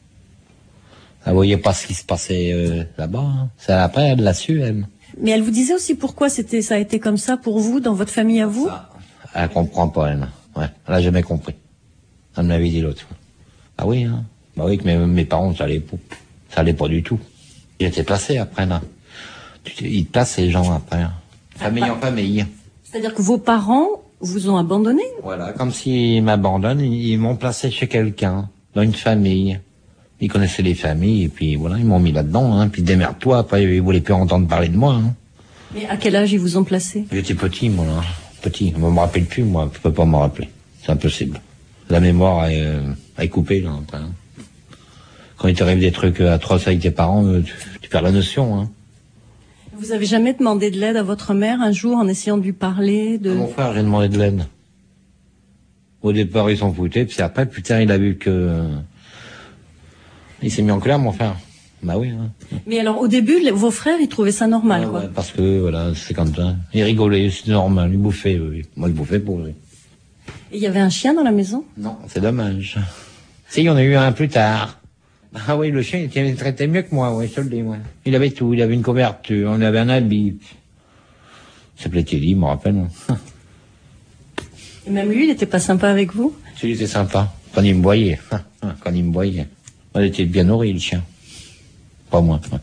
Elle voyait pas ce qui se passait là-bas. Hein. C'est après, elle l'a su, elle. Mais elle vous disait aussi pourquoi ça a été comme ça pour vous, dans votre famille à vous? Elle comprend pas, elle. Ouais, elle a jamais compris. Elle me l'avait dit l'autre fois. Ah oui, hein. Bah oui, que mes parents, ça allait pas du tout. Ils étaient placés après, là. Ils te placent les gens après. Hein. Famille en famille. C'est-à-dire que vos parents vous ont abandonné? Voilà, comme s'ils m'abandonnent, ils m'ont placé chez quelqu'un, dans une famille. Ils connaissaient les familles, et puis voilà, ils m'ont mis là-dedans, hein. Puis démerde-toi, après, ils voulaient plus entendre parler de moi, hein. Mais à quel âge ils vous ont placé? J'étais petit, moi, là. Petit. Je me rappelle plus, moi. Je peux pas me rappeler. C'est impossible. La mémoire est coupée, là, après. Hein. Quand il t'arrive des trucs atroces avec tes parents, tu perds la notion, hein. Vous avez jamais demandé de l'aide à votre mère un jour en essayant de lui parler de... À mon frère, j'ai demandé de l'aide. Au départ, ils s'en foutaient, puis après, putain, il a vu que... Il s'est mis en colère, mon frère. Bah oui. Hein. Mais alors, au début, vos frères, ils trouvaient ça normal, quoi. Ouais, parce que, voilà, c'est comme ça. Ils rigolaient, c'était normal, ils bouffaient, Moi, je bouffais pour eux. Et il y avait un chien dans la maison? Non, c'est dommage. Si, il y en a eu un plus tard. Ah oui, le chien, il traitait mieux que moi, oui, je te le dis, ouais. Il avait tout, il avait une couverture, il avait un habit. Il s'appelait Teddy, je me rappelle. Et même lui, il était pas sympa avec vous? Il était sympa, quand il me voyait. Quand il me voyait. Il était bien nourri, le chien. Pas moi, ouais.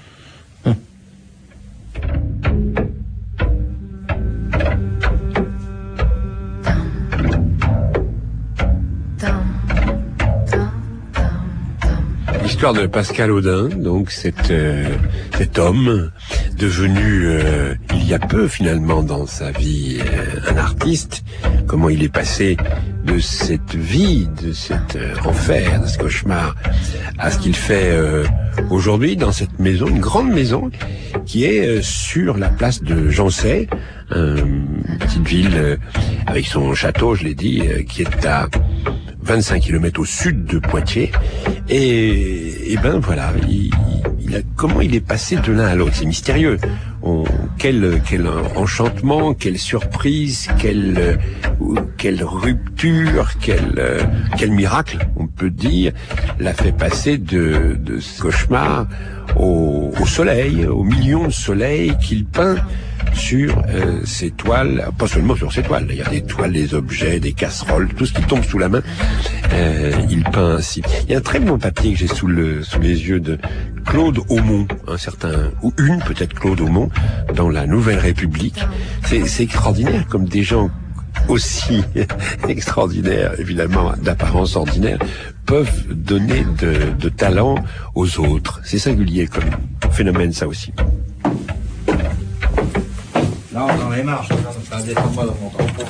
L'histoire de Pascal Audin, donc cet homme devenu il y a peu finalement dans sa vie un artiste, comment il est passé de cette vie, de cet enfer, de ce cauchemar, à ce qu'il fait aujourd'hui dans cette maison, une grande maison qui est sur la place de Jancey, une petite ville avec son château, je l'ai dit, qui est à 25 km au sud de Poitiers. Et ben voilà, comment il est passé de l'un à l'autre, c'est mystérieux. Quel enchantement, quelle surprise, quelle rupture, quel miracle, on peut dire, l'a fait passer de ce cauchemar au soleil, aux millions de soleils qu'il peint sur ces toiles, pas seulement sur ces toiles, il y a des toiles, des objets, des casseroles, tout ce qui tombe sous la main, il peint ainsi. Il y a un très bon papier que j'ai sous les yeux de Claude Aumont, une peut-être Claude Aumont, dans la Nouvelle République. C'est extraordinaire, comme des gens aussi extraordinaires, évidemment d'apparence ordinaire, peuvent donner de talent aux autres. C'est singulier comme phénomène, ça aussi. Là, on en est marre, ça descend moi dans mon tampon.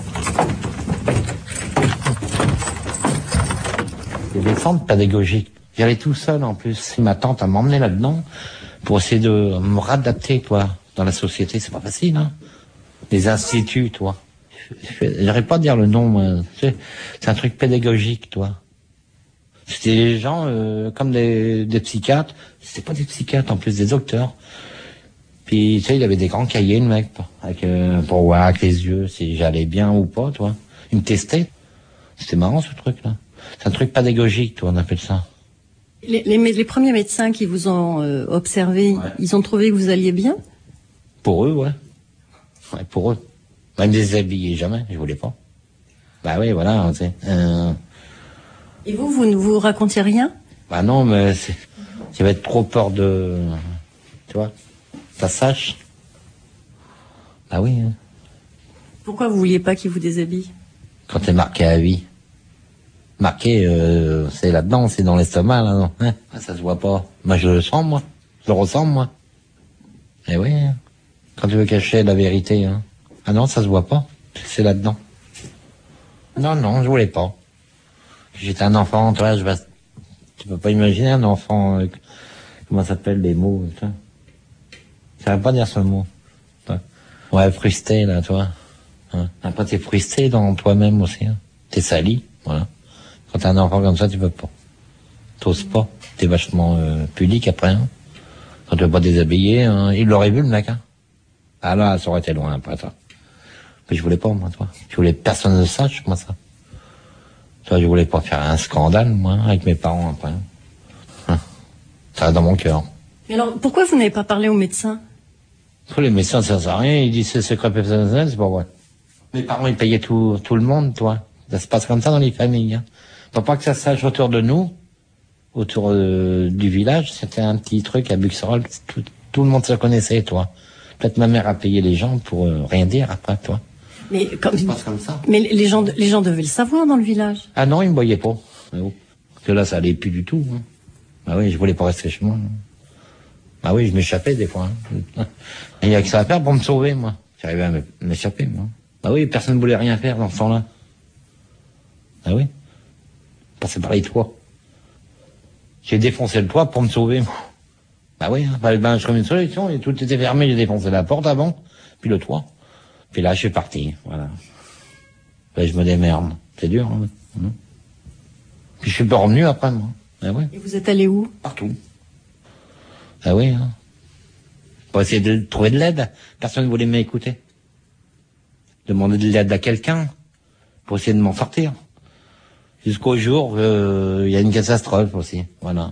Il y a des centres pédagogiques. J'y allais tout seul en plus. Ma tante a m'emmené là-dedans pour essayer de me réadapter, toi, dans la société. C'est pas facile, hein. Les instituts, toi. J'arrive pas à dire le nom, moi. C'est un truc pédagogique, toi. C'était des gens comme des psychiatres. C'était pas des psychiatres, en plus des docteurs. Puis, tu sais, il avait des grands cahiers, le mec, avec, pour voir avec les yeux si j'allais bien ou pas, toi. Il me testait. C'était marrant, ce truc-là. C'est un truc pédagogique, toi, on appelle ça. Les premiers médecins qui vous ont observé, ouais. Ils ont trouvé que vous alliez bien? Pour eux, ouais. Ouais, pour eux. Même déshabiller, jamais, je voulais pas. Bah oui, voilà, tu sais. Et vous ne vous racontiez rien? Bah non, mais j'avais trop peur de... Tu vois, ça sache. Bah oui. Hein. Pourquoi vous vouliez pas qu'ils vous déshabillent? Quand t'es marqué à vie. Marqué, c'est là-dedans, c'est dans l'estomac, là, non hein, ça se voit pas. Moi, je le sens, moi. Je le ressens, moi. Eh oui, hein. Quand tu veux cacher la vérité, hein. Ah non, ça se voit pas. C'est là-dedans. Non, je voulais pas. J'étais un enfant, toi, tu peux pas imaginer un enfant, comment ça s'appelle, les mots, toi. Ça va pas dire ce mot. Toi. Ouais, frustré, là, toi. Hein. Après, t'es frustré dans toi-même aussi, hein. T'es sali, voilà. Quand t'as un enfant comme ça, tu peux pas. T'oses pas. T'es vachement pudique après. Hein. Quand tu veux pas déshabiller, hein. Il l'aurait vu le mec. Hein. Ah là, ça aurait été loin après ça. Mais je voulais pas, moi, toi. Je voulais que personne ne sache, moi, ça. Toi, je voulais pas faire un scandale, moi, avec mes parents après. Hein. Ça va dans mon cœur. Mais alors, pourquoi vous n'avez pas parlé aux médecins? Les médecins, ça sert à rien. Ils disent c'est secret personnel, c'est pas vrai. Mes parents, ils payaient tout le monde, toi. Ça se passe comme ça dans les familles. Hein. Faut pas que ça sache autour de nous, autour du village. C'était un petit truc à Buxerolles. Tout le monde se connaissait, toi. Peut-être ma mère a payé les gens pour rien dire après, toi. Mais ça se passe comme ça. Mais les gens devaient le savoir dans le village. Ah non, ils me voyaient pas. Parce que là, ça allait plus du tout. Hein. Bah oui, je voulais pas rester chez moi. Bah oui, je m'échappais des fois. Hein. Il y a que ça à faire pour me sauver, moi. J'arrivais à m'échapper, moi. Bah oui, personne ne voulait rien faire dans ce temps-là. Ah oui. Passer par les toits. J'ai défoncé le toit pour me sauver, moi. Bah oui, hein. Ben, je trouvais une solution, et tout était fermé, j'ai défoncé la porte avant, puis le toit. Puis là, je suis parti, voilà. Ben, je me démerde. C'est dur, hein. Puis je suis pas revenu après, moi. Ah oui. Et vous êtes allé où? Partout. Ah oui, hein. Pour essayer de trouver de l'aide. Personne ne voulait m'écouter. Demander de l'aide à quelqu'un pour essayer de m'en sortir. Jusqu'au jour, il y a une catastrophe aussi, voilà.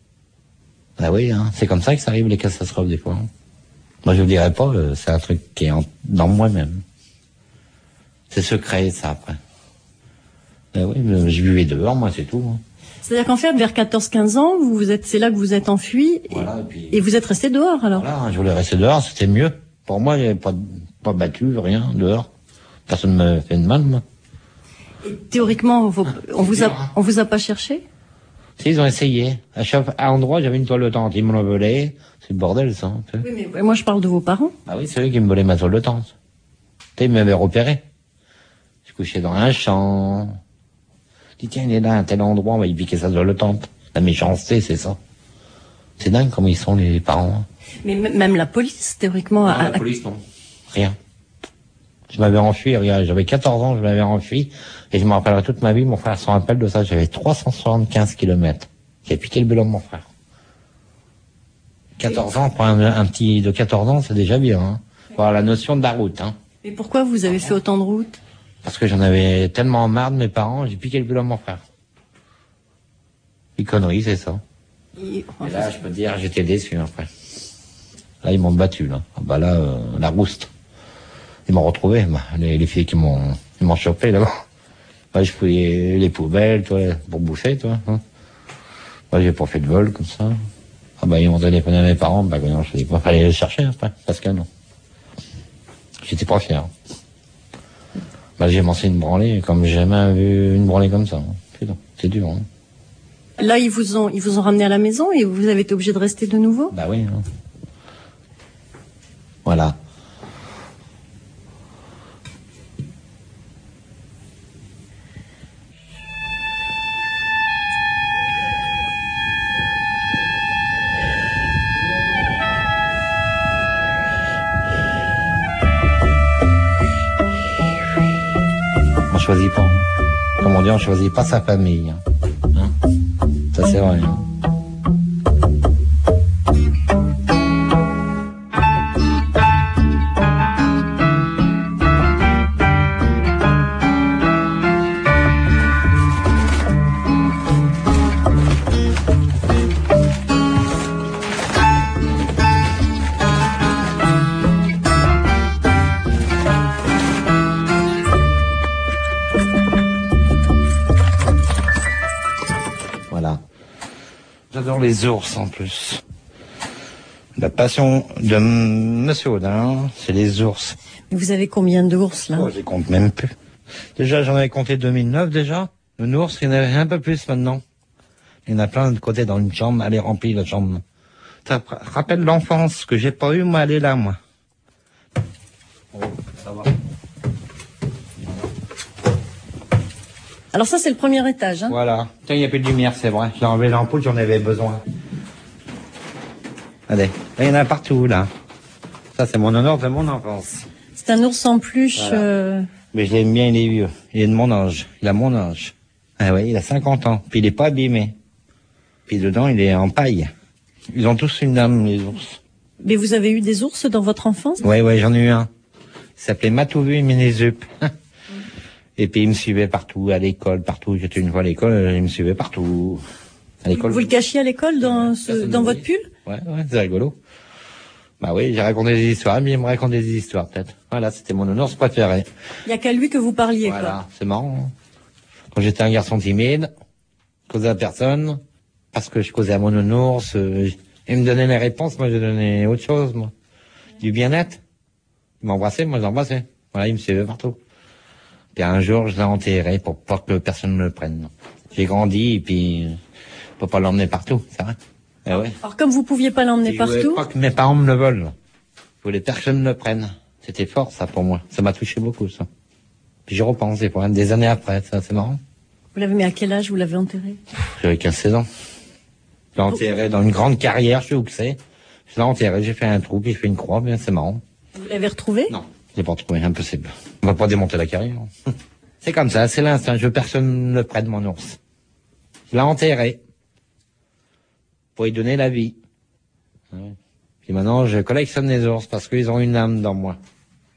Ah oui, hein, c'est comme ça que ça arrive, les catastrophes, des fois. Moi, je vous dirais pas, c'est un truc qui est dans moi-même. C'est secret, ça, après. Ah oui, je vivais dehors, moi, c'est tout. Hein. C'est-à-dire qu'en fait, vers 14-15 ans, c'est là que vous êtes enfui, voilà, et vous êtes resté dehors, alors. Voilà, je voulais rester dehors, c'était mieux. Pour moi, il n'y avait pas battu, rien, dehors. Personne ne me fait de mal, moi. Et théoriquement, on vous a pas cherché? Si, ils ont essayé. À chaque endroit, j'avais une toile de tente. Ils me l'ont volée. C'est le bordel, ça, un peu. Oui, mais moi, je parle de vos parents. Ah oui, c'est eux qui me volaient ma toile de tente. Tu sais, ils m'avaient repéré. Je couchais dans un champ. Je dis, tiens, il est là, à un tel endroit, on va y piquer sa toile de tente. La méchanceté, c'est ça. C'est dingue comment ils sont, les parents. Mais même la police, théoriquement... Non, la police, non. Rien. Je m'avais enfui, regarde, j'avais 14 ans, je m'avais enfui, et je me rappellerai toute ma vie, mon frère s'en rappelle de ça, j'avais 375 km. J'ai piqué le vélo de mon frère. 14 ans, pour un petit de 14 ans, c'est déjà bien, hein. Voilà la notion de la route, hein. Mais pourquoi vous avez fait autant de routes? Parce que j'en avais tellement marre de mes parents, j'ai piqué le vélo de mon frère. Les conneries, c'est ça. Et là, je peux te dire, j'étais déçu, après. Là, ils m'ont battu, là. Ah bah là, la rouste. Ils m'ont retrouvé, les filles qui m'ont chopé là-bas. Bah, je fouillais les poubelles, toi, pour bouffer, toi. Hein. Bah, j'ai pas fait de vol comme ça. Ah bah ils m'ont téléphoné à mes parents, bah non, je dis pas, fallait les chercher après, parce que non. J'étais pas fier. Bah j'ai lancé une branlée, comme j'ai jamais vu une branlée comme ça. Hein. Putain, c'est dur. Hein. Là ils vous ont ramené à la maison et vous avez été obligé de rester de nouveau? Bah oui. Hein. Voilà. choisit pas. Comme on dit, on choisit pas sa famille. Hein. Ça c'est vrai. J'adore les ours en plus. La passion de Monsieur Audin, c'est les ours. Mais vous avez combien d'ours là? Oh, je les compte même plus. Déjà, j'en avais compté 2009 déjà. Un ours, il y en avait un peu plus maintenant. Il y en a plein de côté dans une chambre, elle est remplie la chambre. Ça rappelle l'enfance que j'ai pas eu, moi, elle est là, moi. Oh, ça va. Alors ça, c'est le premier étage. Hein. Voilà. Tiens, il n'y a plus de lumière, c'est vrai. J'ai enlevé l'ampoule, j'en avais besoin. Allez, là, il y en a partout, là. Ça, c'est mon honneur de mon enfance. C'est un ours en peluche. Voilà. Mais je l'aime bien, il est vieux. Il est de mon âge. Il a mon âge. Ah oui, il a 50 ans. Puis il est pas abîmé. Puis dedans, il est en paille. Ils ont tous une âme, les ours. Mais vous avez eu des ours dans votre enfance? Oui, j'en ai eu un. Il s'appelait Matouvu Ménézup. Et puis il me suivait partout, à l'école, partout. J'étais une fois à l'école, il me suivait partout. À l'école. Vous le cachiez à l'école dans votre pull? Ouais, c'est rigolo. Bah oui, j'ai raconté des histoires, mais il me racontait des histoires peut-être. Voilà, c'était mon honneur préféré. Il n'y a qu'à lui que vous parliez, voilà, quoi. C'est marrant. Quand j'étais un garçon timide, je causais à personne, parce que je causais à mon nounours, il me donnait les réponses, moi je donnais autre chose, moi. Du bien-être. Il m'embrassait, moi je l'embrassais. Voilà, il me suivait partout. Puis un jour, je l'ai enterré pour pas que personne me le prenne. J'ai grandi, et puis, faut pas l'emmener partout, c'est vrai. Eh ouais. Alors comme vous pouviez pas l'emmener partout. Je voulais pas que mes parents me le volent. Je voulais que personne me le prenne. C'était fort, ça, pour moi. Ça m'a touché beaucoup, ça. Puis je repense, des années après, ça, c'est marrant. Vous l'avez mis à quel âge vous l'avez enterré? J'avais 15-16 ans. Je l'ai enterré dans une grande carrière, je sais où que c'est. Je l'ai enterré, j'ai fait un trou, puis j'ai fait une croix, bien c'est marrant. Vous l'avez retrouvé? Non, je l'ai pas retrouvé, impossible. On va pas démonter la carrière. C'est comme ça, c'est l'instinct, je veux personne me le prenne, mon ours. Je l'ai enterré. Pour y donner la vie. Ouais. Puis maintenant, je collectionne les ours parce qu'ils ont une âme dans moi.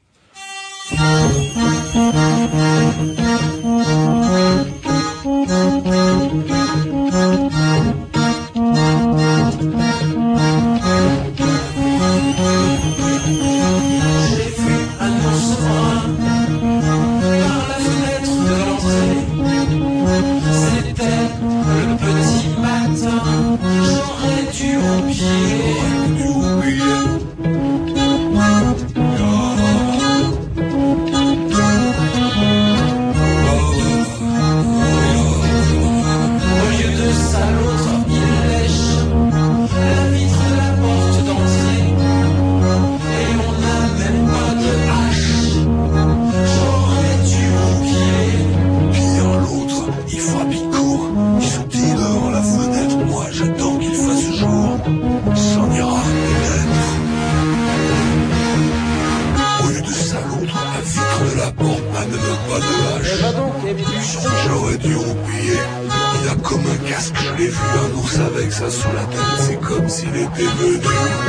J'aurais dû oublier. Il a comme un casque, je l'ai vu, un ours avec ça sur la tête. C'est comme s'il était venu.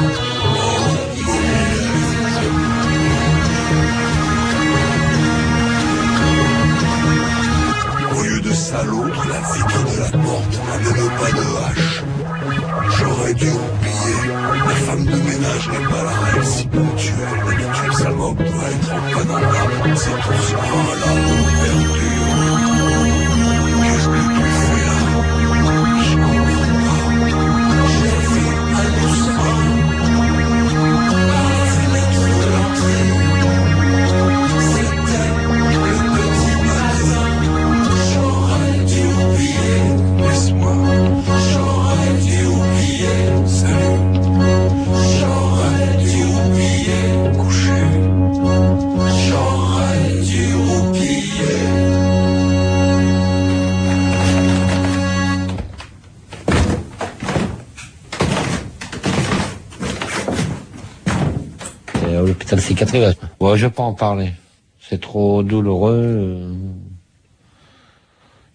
Au lieu de ça, l'autre, la vitre de la porte, n'a même pas de hache. J'aurais dû oublier. La femme de ménage n'est pas la reine si ponctuelle. D'habitude, sa moque doit être en panorama. C'est pour ce point-là perdu. Qu'est-ce que tu fais là? Je comprends pas. J'ai vu un ours par la fenêtre de l'entrée. C'était le petit matin. J'aurais dû oublier. Laisse-moi. J'aurais dû oublier. Salut. J'aurais dû oublier. Coucher. J'aurais dû oublier. L'hôpital psychiatrique, ouais, je peux en parler. C'est trop douloureux.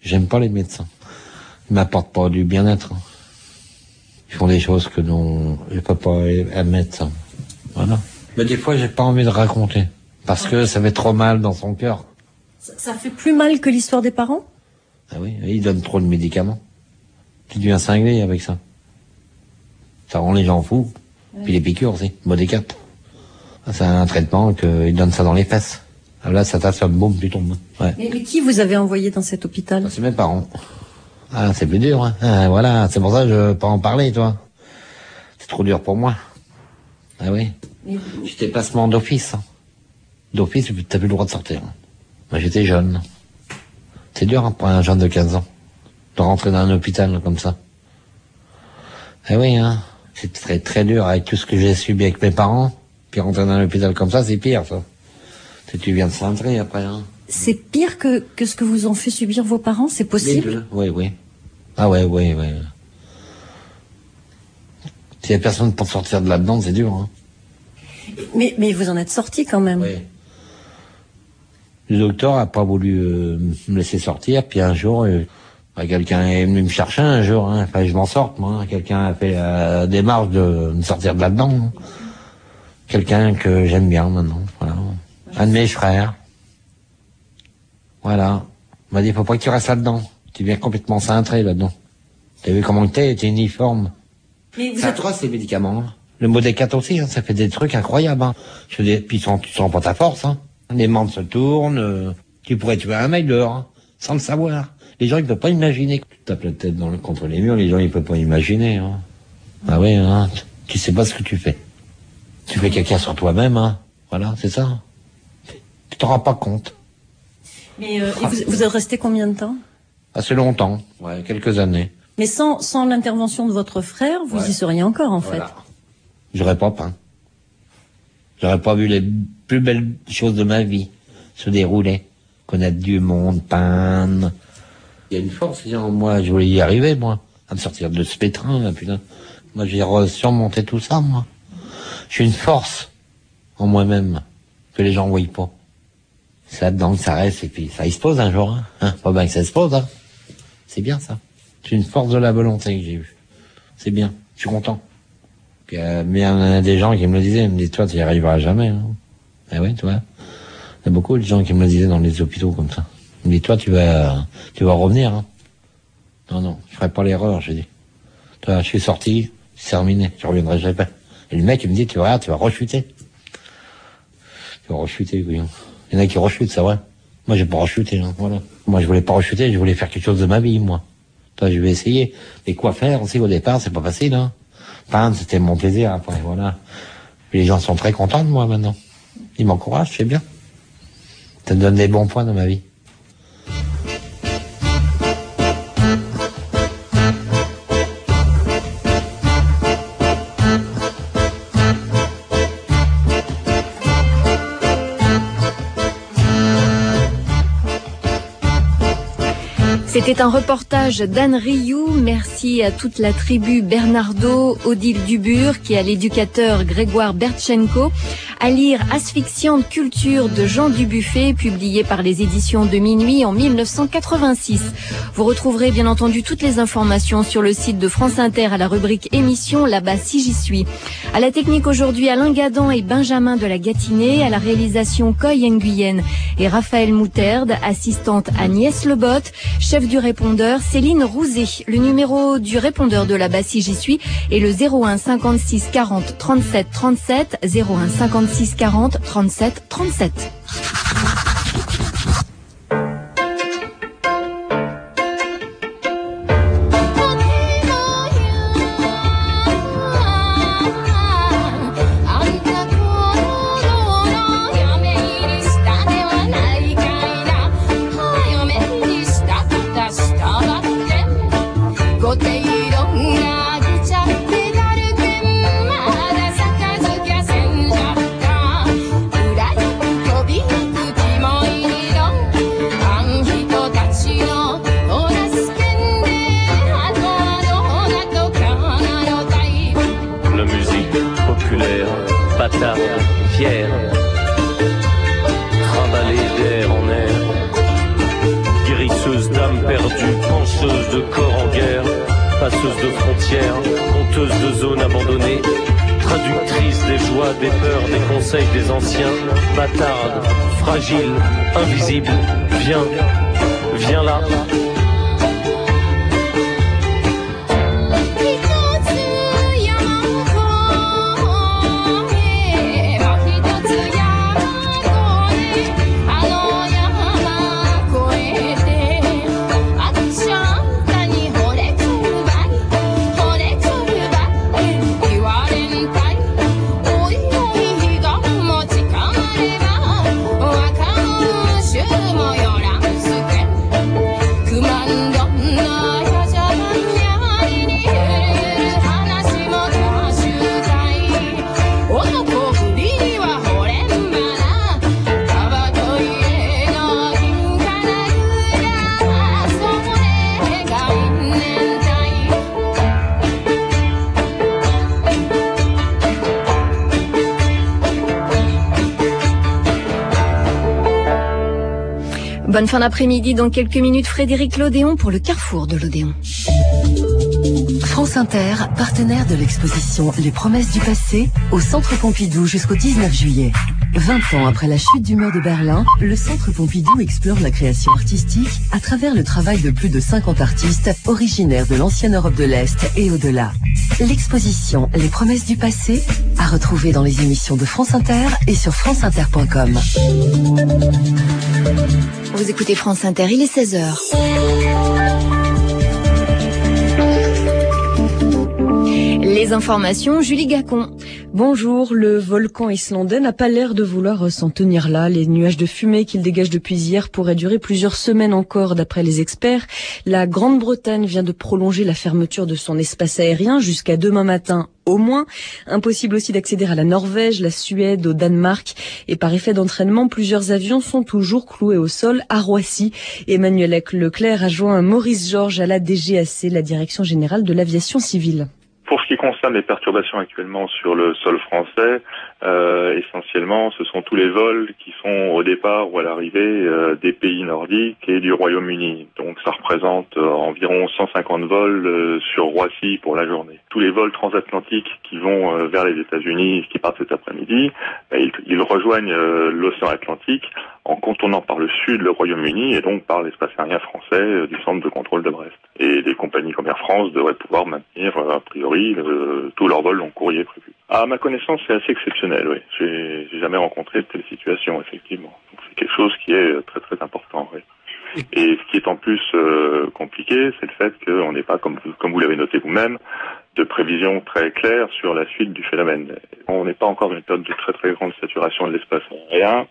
J'aime pas les médecins. Ils m'apportent pas du bien-être. Ils font des choses que non, je peux pas admettre ça. Voilà. Mais des fois, j'ai pas envie de raconter. Parce que ça fait trop mal dans son cœur. Ça fait plus mal que l'histoire des parents? Ah oui, ils donnent trop de médicaments. Tu deviens cinglé avec ça. Ça rend les gens fous. Ouais. Puis les piqûres aussi, Modécap. C'est un traitement qu'ils donnent ça dans les fesses. Alors là, ça t'assomme, boum, tu tombes. Ouais. Mais qui vous avez envoyé dans cet hôpital? C'est mes parents. Ah, c'est plus dur, hein. Ah, voilà, c'est pour ça que je veux pas en parler, toi. C'est trop dur pour moi. Ah oui. J'étais placement d'office. D'office, t'as plus le droit de sortir. Moi, j'étais jeune. C'est dur, hein, pour un jeune de 15 ans, de rentrer dans un hôpital comme ça. Ah oui, hein. C'est très, très dur avec tout ce que j'ai subi avec mes parents. Puis rentrer dans un hôpital comme ça, c'est pire, ça. Tu viens de s'entrer après, hein. C'est pire que ce que vous ont fait subir vos parents, c'est possible? Oui, oui. Ah ouais, oui, oui. S'il y a personne pour sortir de là-dedans, c'est dur, hein. Mais vous en êtes sorti quand même. Oui. Le docteur a pas voulu me laisser sortir, puis un jour, quelqu'un est venu me chercher un jour, hein. Fallait que je m'en sorte, moi. Hein. Quelqu'un a fait la démarche de me sortir de là-dedans. Hein. Quelqu'un que j'aime bien maintenant, voilà. Un de mes frères. Voilà. Il m'a dit, faut pas que tu restes là-dedans. Tu viens complètement cintré là-dedans. T'as vu comment t'es uniforme. C'est atroce, les médicaments. Hein. Le Modécat aussi, hein, ça fait des trucs incroyables. Hein. Puis tu sens pas ta force. Hein. Les membres se tournent. Tu pourrais tuer un mec dehors, hein, sans le savoir. Les gens, ils peuvent pas imaginer que tu tapes la tête contre les murs. Les gens, ils peuvent pas imaginer. Hein. Ah oui, hein, tu sais pas ce que tu fais. Tu fais caca sur toi-même. Hein. Voilà, c'est ça. Tu t'en rends pas compte. Mais vous êtes resté combien de temps? Assez longtemps, ouais, quelques années. Mais sans l'intervention de votre frère, vous y seriez encore, en fait. J'aurais pas peint. J'aurais pas vu les plus belles choses de ma vie se dérouler. Connaître du monde, peindre. Il y a une force en moi, je voulais y arriver, moi. À me sortir de ce pétrin, là, putain. Moi, j'ai surmonté tout ça, moi. J'ai une force en moi-même que les gens voient pas. C'est là-dedans que ça reste, et puis ça explose un jour, hein. Pas bien que ça explose, hein. C'est bien, ça. C'est une force de la volonté que j'ai eue. C'est bien. Je suis content. Puis, mais il y en a des gens qui me le disaient, ils me disent, toi, tu y arriveras jamais, hein. Eh ouais, tu vois. Il y a beaucoup de gens qui me le disaient dans les hôpitaux comme ça. Ils me disent, toi, tu vas revenir, hein. Non, je ferai pas l'erreur, j'ai dit. Toi, je suis sorti, c'est terminé, je reviendrai jamais. Et le mec, il me dit, tu vas rechuter. Tu vas rechuter, oui. Il y en a qui rechutent, c'est vrai. Moi, j'ai pas rechuté, hein, voilà. Moi, je voulais pas rechuter, je voulais faire quelque chose de ma vie, moi. Toi, je vais essayer. Mais quoi faire aussi au départ, c'est pas facile, hein. Peindre, c'était mon plaisir, après, voilà. Puis les gens sont très contents de moi, maintenant. Ils m'encouragent, c'est bien. Ça me donne des bons points dans ma vie. C'était un reportage d'Anne Rioux. Merci à toute la tribu Bernardo, Odile Dubur, qui est à l'éducateur Grégoire Bertchenko. À lire Asphyxiante culture de Jean Dubuffet, publié par les éditions de Minuit en 1986. Vous retrouverez bien entendu toutes les informations sur le site de France Inter à la rubrique émission là-bas si j'y suis. À la technique aujourd'hui, Alain Gadan et Benjamin de la Gâtinais. À la réalisation, Coy Nguyen et Raphaël Moutarde. Assistante Agnès Lebotte. Chef du répondeur, Céline Rouzet. Le numéro du répondeur de là-bas si j'y suis est le 01 56 40 37 37. 01 56 40 37 37. Fier, trimballée d'air en air, guérisseuse d'âme perdue. passeuse de corps en guerre, passeuse de frontières, conteuse de zones abandonnées, traductrice des joies, des peurs, des conseils des anciens, bâtarde, fragile, invisible, viens là. Bonne fin d'après-midi. Dans quelques minutes, Frédéric Lodéon pour le Carrefour de l'Odéon. France Inter, partenaire de l'exposition Les Promesses du Passé au Centre Pompidou jusqu'au 19 juillet. 20 ans après la chute du mur de Berlin, le Centre Pompidou explore la création artistique à travers le travail de plus de 50 artistes originaires de l'ancienne Europe de l'Est et au-delà. L'exposition Les Promesses du Passé à retrouver dans les émissions de France Inter et sur franceinter.com. Vous écoutez France Inter, il est 16h. Les informations, Julie Gacon. Bonjour, le volcan islandais n'a pas l'air de vouloir s'en tenir là. Les nuages de fumée qu'il dégage depuis hier pourraient durer plusieurs semaines encore, d'après les experts. La Grande-Bretagne vient de prolonger la fermeture de son espace aérien jusqu'à demain matin. Au moins, impossible aussi d'accéder à la Norvège, la Suède, au Danemark. Et par effet d'entraînement, plusieurs avions sont toujours cloués au sol à Roissy. Emmanuel Leclerc a joint Maurice Georges à la DGAC, la Direction Générale de l'Aviation Civile. Pour ce qui concerne les perturbations actuellement sur le sol français, essentiellement, ce sont tous les vols qui sont au départ ou à l'arrivée des pays nordiques et du Royaume-Uni. Donc ça représente environ 150 vols sur Roissy pour la journée. Tous les vols transatlantiques qui vont vers les États-Unis, qui partent cet après-midi, ils rejoignent l'océan Atlantique en contournant par le sud le Royaume-Uni et donc par l'espace aérien français du centre de contrôle de Brest. Et des compagnies comme Air France devraient pouvoir maintenir a priori tous leurs vols long courrier prévus. À ma connaissance, c'est assez exceptionnel, oui. J'ai jamais rencontré de telle situation, effectivement. Donc, c'est quelque chose qui est très très important, oui. Et ce qui est en plus compliqué, c'est le fait qu'on n'ait pas, comme vous l'avez noté vous-même, de prévision très claire sur la suite du phénomène. On n'est pas encore dans une période de très très grande saturation de l'espace aérien.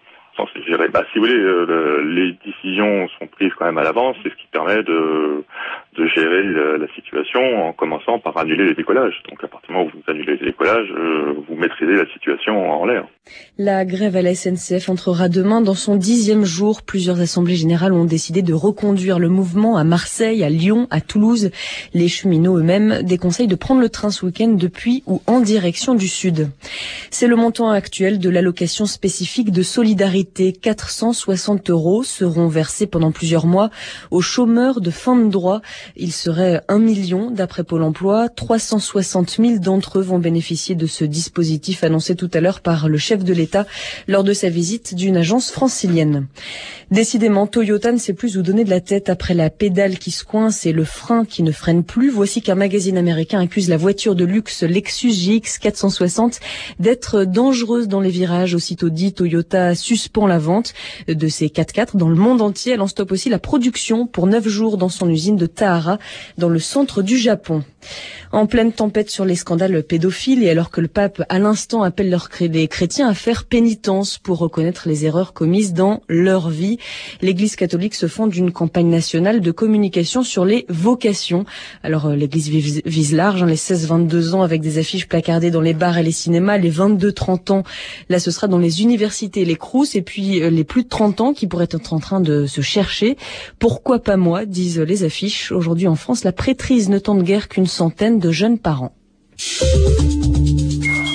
Si vous voulez, les décisions sont prises quand même à l'avance, c'est ce qui permet de gérer la situation en commençant par annuler les décollages. Donc à partir du moment où vous annulez les décollages, vous maîtrisez la situation en l'air. La grève à la SNCF entrera demain dans son 10e jour. Plusieurs assemblées générales ont décidé de reconduire le mouvement à Marseille, à Lyon, à Toulouse. Les cheminots eux-mêmes déconseillent de prendre le train ce week-end depuis ou en direction du sud. C'est le montant actuel de l'allocation spécifique de solidarité. 460 € seront versés pendant plusieurs mois aux chômeurs de fin de droit. Il serait 1 million d'après Pôle emploi. 360 000 d'entre eux vont bénéficier de ce dispositif annoncé tout à l'heure par le chef de l'État lors de sa visite d'une agence francilienne. Décidément, Toyota ne sait plus où donner de la tête après la pédale qui se coince et le frein qui ne freine plus. Voici qu'un magazine américain accuse la voiture de luxe Lexus GX 460 d'être dangereuse dans les virages. Aussitôt dit, Toyota suspend la vente de ces 4x4 dans le monde entier. Elle en stoppe aussi la production pour 9 jours dans son usine de Tahara, dans le centre du Japon. En pleine tempête sur les scandales pédophiles et alors que le pape à l'instant appelle les chrétiens à faire pénitence pour reconnaître les erreurs commises dans leur vie, l'Église catholique se fonde d'une campagne nationale de communication sur les vocations. Alors l'Église vise large, les 16-22 ans avec des affiches placardées dans les bars et les cinémas, les 22-30 ans, là ce sera dans les universités et les crous, et puis les plus de 30 ans qui pourraient être en train de se chercher. Pourquoi pas moi, disent les affiches. Aujourd'hui en France, la prêtrise ne tente guère qu'une centaine de jeunes parents.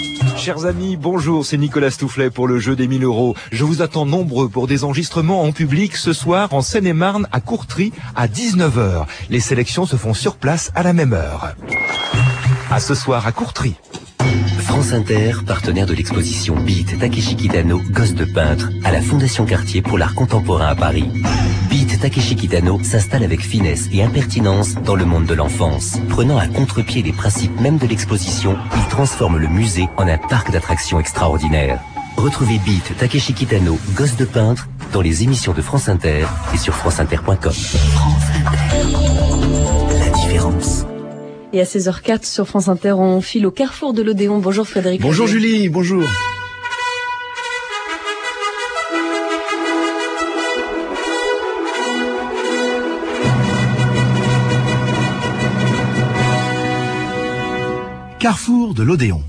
chers amis, bonjour, c'est Nicolas Stoufflet pour le jeu des 1000 €. Je vous attends nombreux pour des enregistrements en public ce soir en Seine-et-Marne à Courtry à 19h. Les sélections se font sur place à la même heure. À ce soir à Courtry. France Inter, partenaire de l'exposition Beat Takeshi Kitano, gosse de peintre, à la Fondation Cartier pour l'art contemporain à Paris. Beat Takeshi Kitano s'installe avec finesse et impertinence dans le monde de l'enfance. Prenant à contre-pied les principes même de l'exposition, il transforme le musée en un parc d'attractions extraordinaire. Retrouvez Beat Takeshi Kitano, gosse de peintre, dans les émissions de France Inter et sur franceinter.com. France Inter, la différence. Et à 16h04 sur France Inter, on file au carrefour de l'Odéon. Bonjour Frédéric. Bonjour Julie, bonjour. Carrefour de l'Odéon.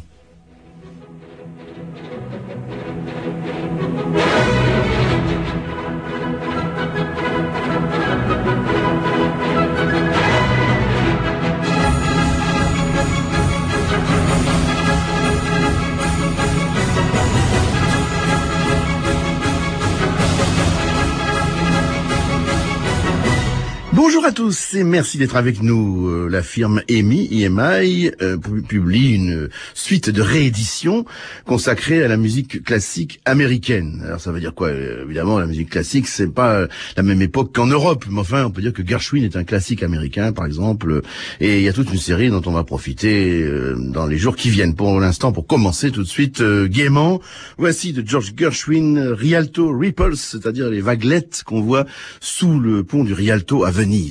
Bonjour à tous et merci d'être avec nous. La firme EMI publie une suite de rééditions consacrée à la musique classique américaine. Alors ça veut dire quoi? Évidemment, la musique classique, c'est pas la même époque qu'en Europe, mais enfin, on peut dire que Gershwin est un classique américain, par exemple, et il y a toute une série dont on va profiter dans les jours qui viennent. Pour l'instant, pour commencer tout de suite gaiement, voici de George Gershwin, Rialto Ripples, c'est-à-dire les vaguelettes qu'on voit sous le pont du Rialto à Venise.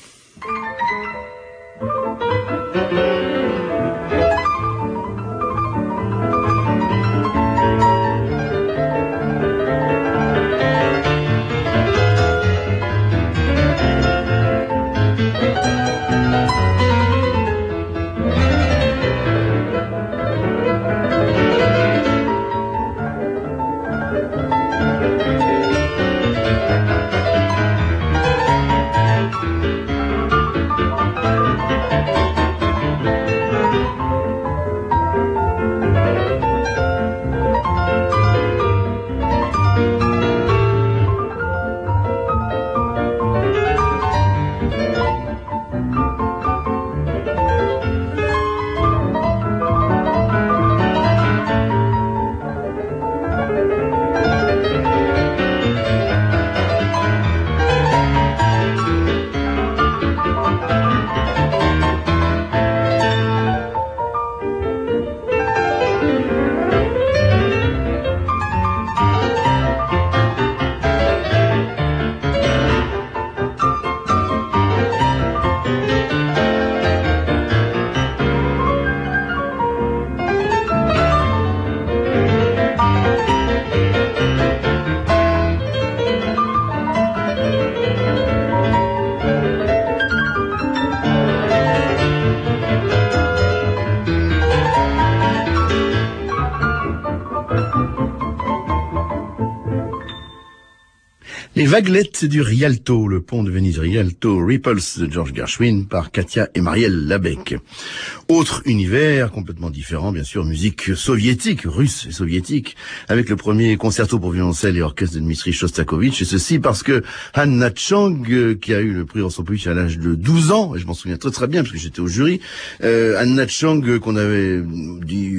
Les vaguelettes du Rialto, le pont de Venise Rialto Ripples de George Gershwin par Katia et Marielle Labec. Autre univers complètement différent, bien sûr, musique soviétique, russe et soviétique, avec le premier concerto pour violoncelle et orchestre de Dmitri Shostakovich, et ceci parce que Anna Chang, qui a eu le prix Rostropovitch à l'âge de 12 ans, et je m'en souviens très très bien parce que j'étais au jury, Anna Chang, qu'on avait dit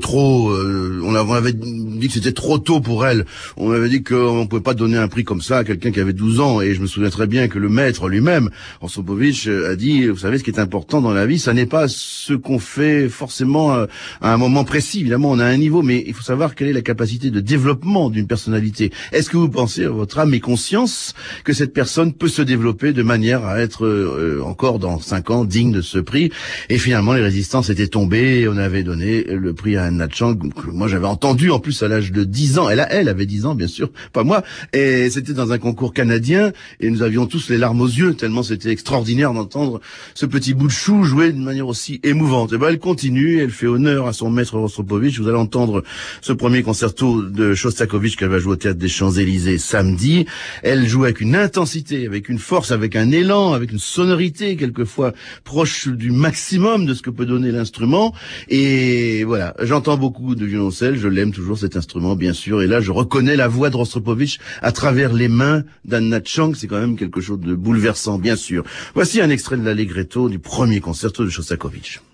on avait dit que c'était trop tôt pour elle, on avait dit qu'on pouvait pas donner un prix comme ça à quelqu'un qui avait 12 ans, et je me souviens très bien que le maître lui-même, Rostropovitch, a dit, vous savez, ce qui est important dans la vie, ça n'est pas ce qu'on fait forcément à un moment précis. Évidemment, on a un niveau, mais il faut savoir quelle est la capacité de développement d'une personnalité. Est-ce que vous pensez, à votre âme et conscience, que cette personne peut se développer de manière à être encore dans 5 ans digne de ce prix? Et finalement, les résistances étaient tombées, et on avait donné le prix à Anna Chang, que moi j'avais entendu en plus à l'âge de 10 ans. Elle avait 10 ans, bien sûr, pas moi. Et c'était dans un concours canadien. Et nous avions tous les larmes aux yeux, tellement c'était extraordinaire d'entendre ce petit bout de chou jouer d'une manière aussi émouvante. Et ben, elle continue, elle fait honneur à son maître Rostropovitch. Vous allez entendre ce premier concerto de Shostakovich qu'elle va jouer au Théâtre des Champs-Élysées samedi. Elle joue avec une intensité, avec une force, avec un élan, avec une sonorité, quelquefois proche du maximum de ce que peut donner l'instrument. Et voilà, j'entends beaucoup de violoncelle, je l'aime toujours cet instrument, bien sûr. Et là, je reconnais la voix de Rostropovitch à travers les mains d'Anna Chang. C'est quand même quelque chose de bouleversant, bien sûr. Voici un extrait de l'Allegretto du premier concerto de Shostakovich.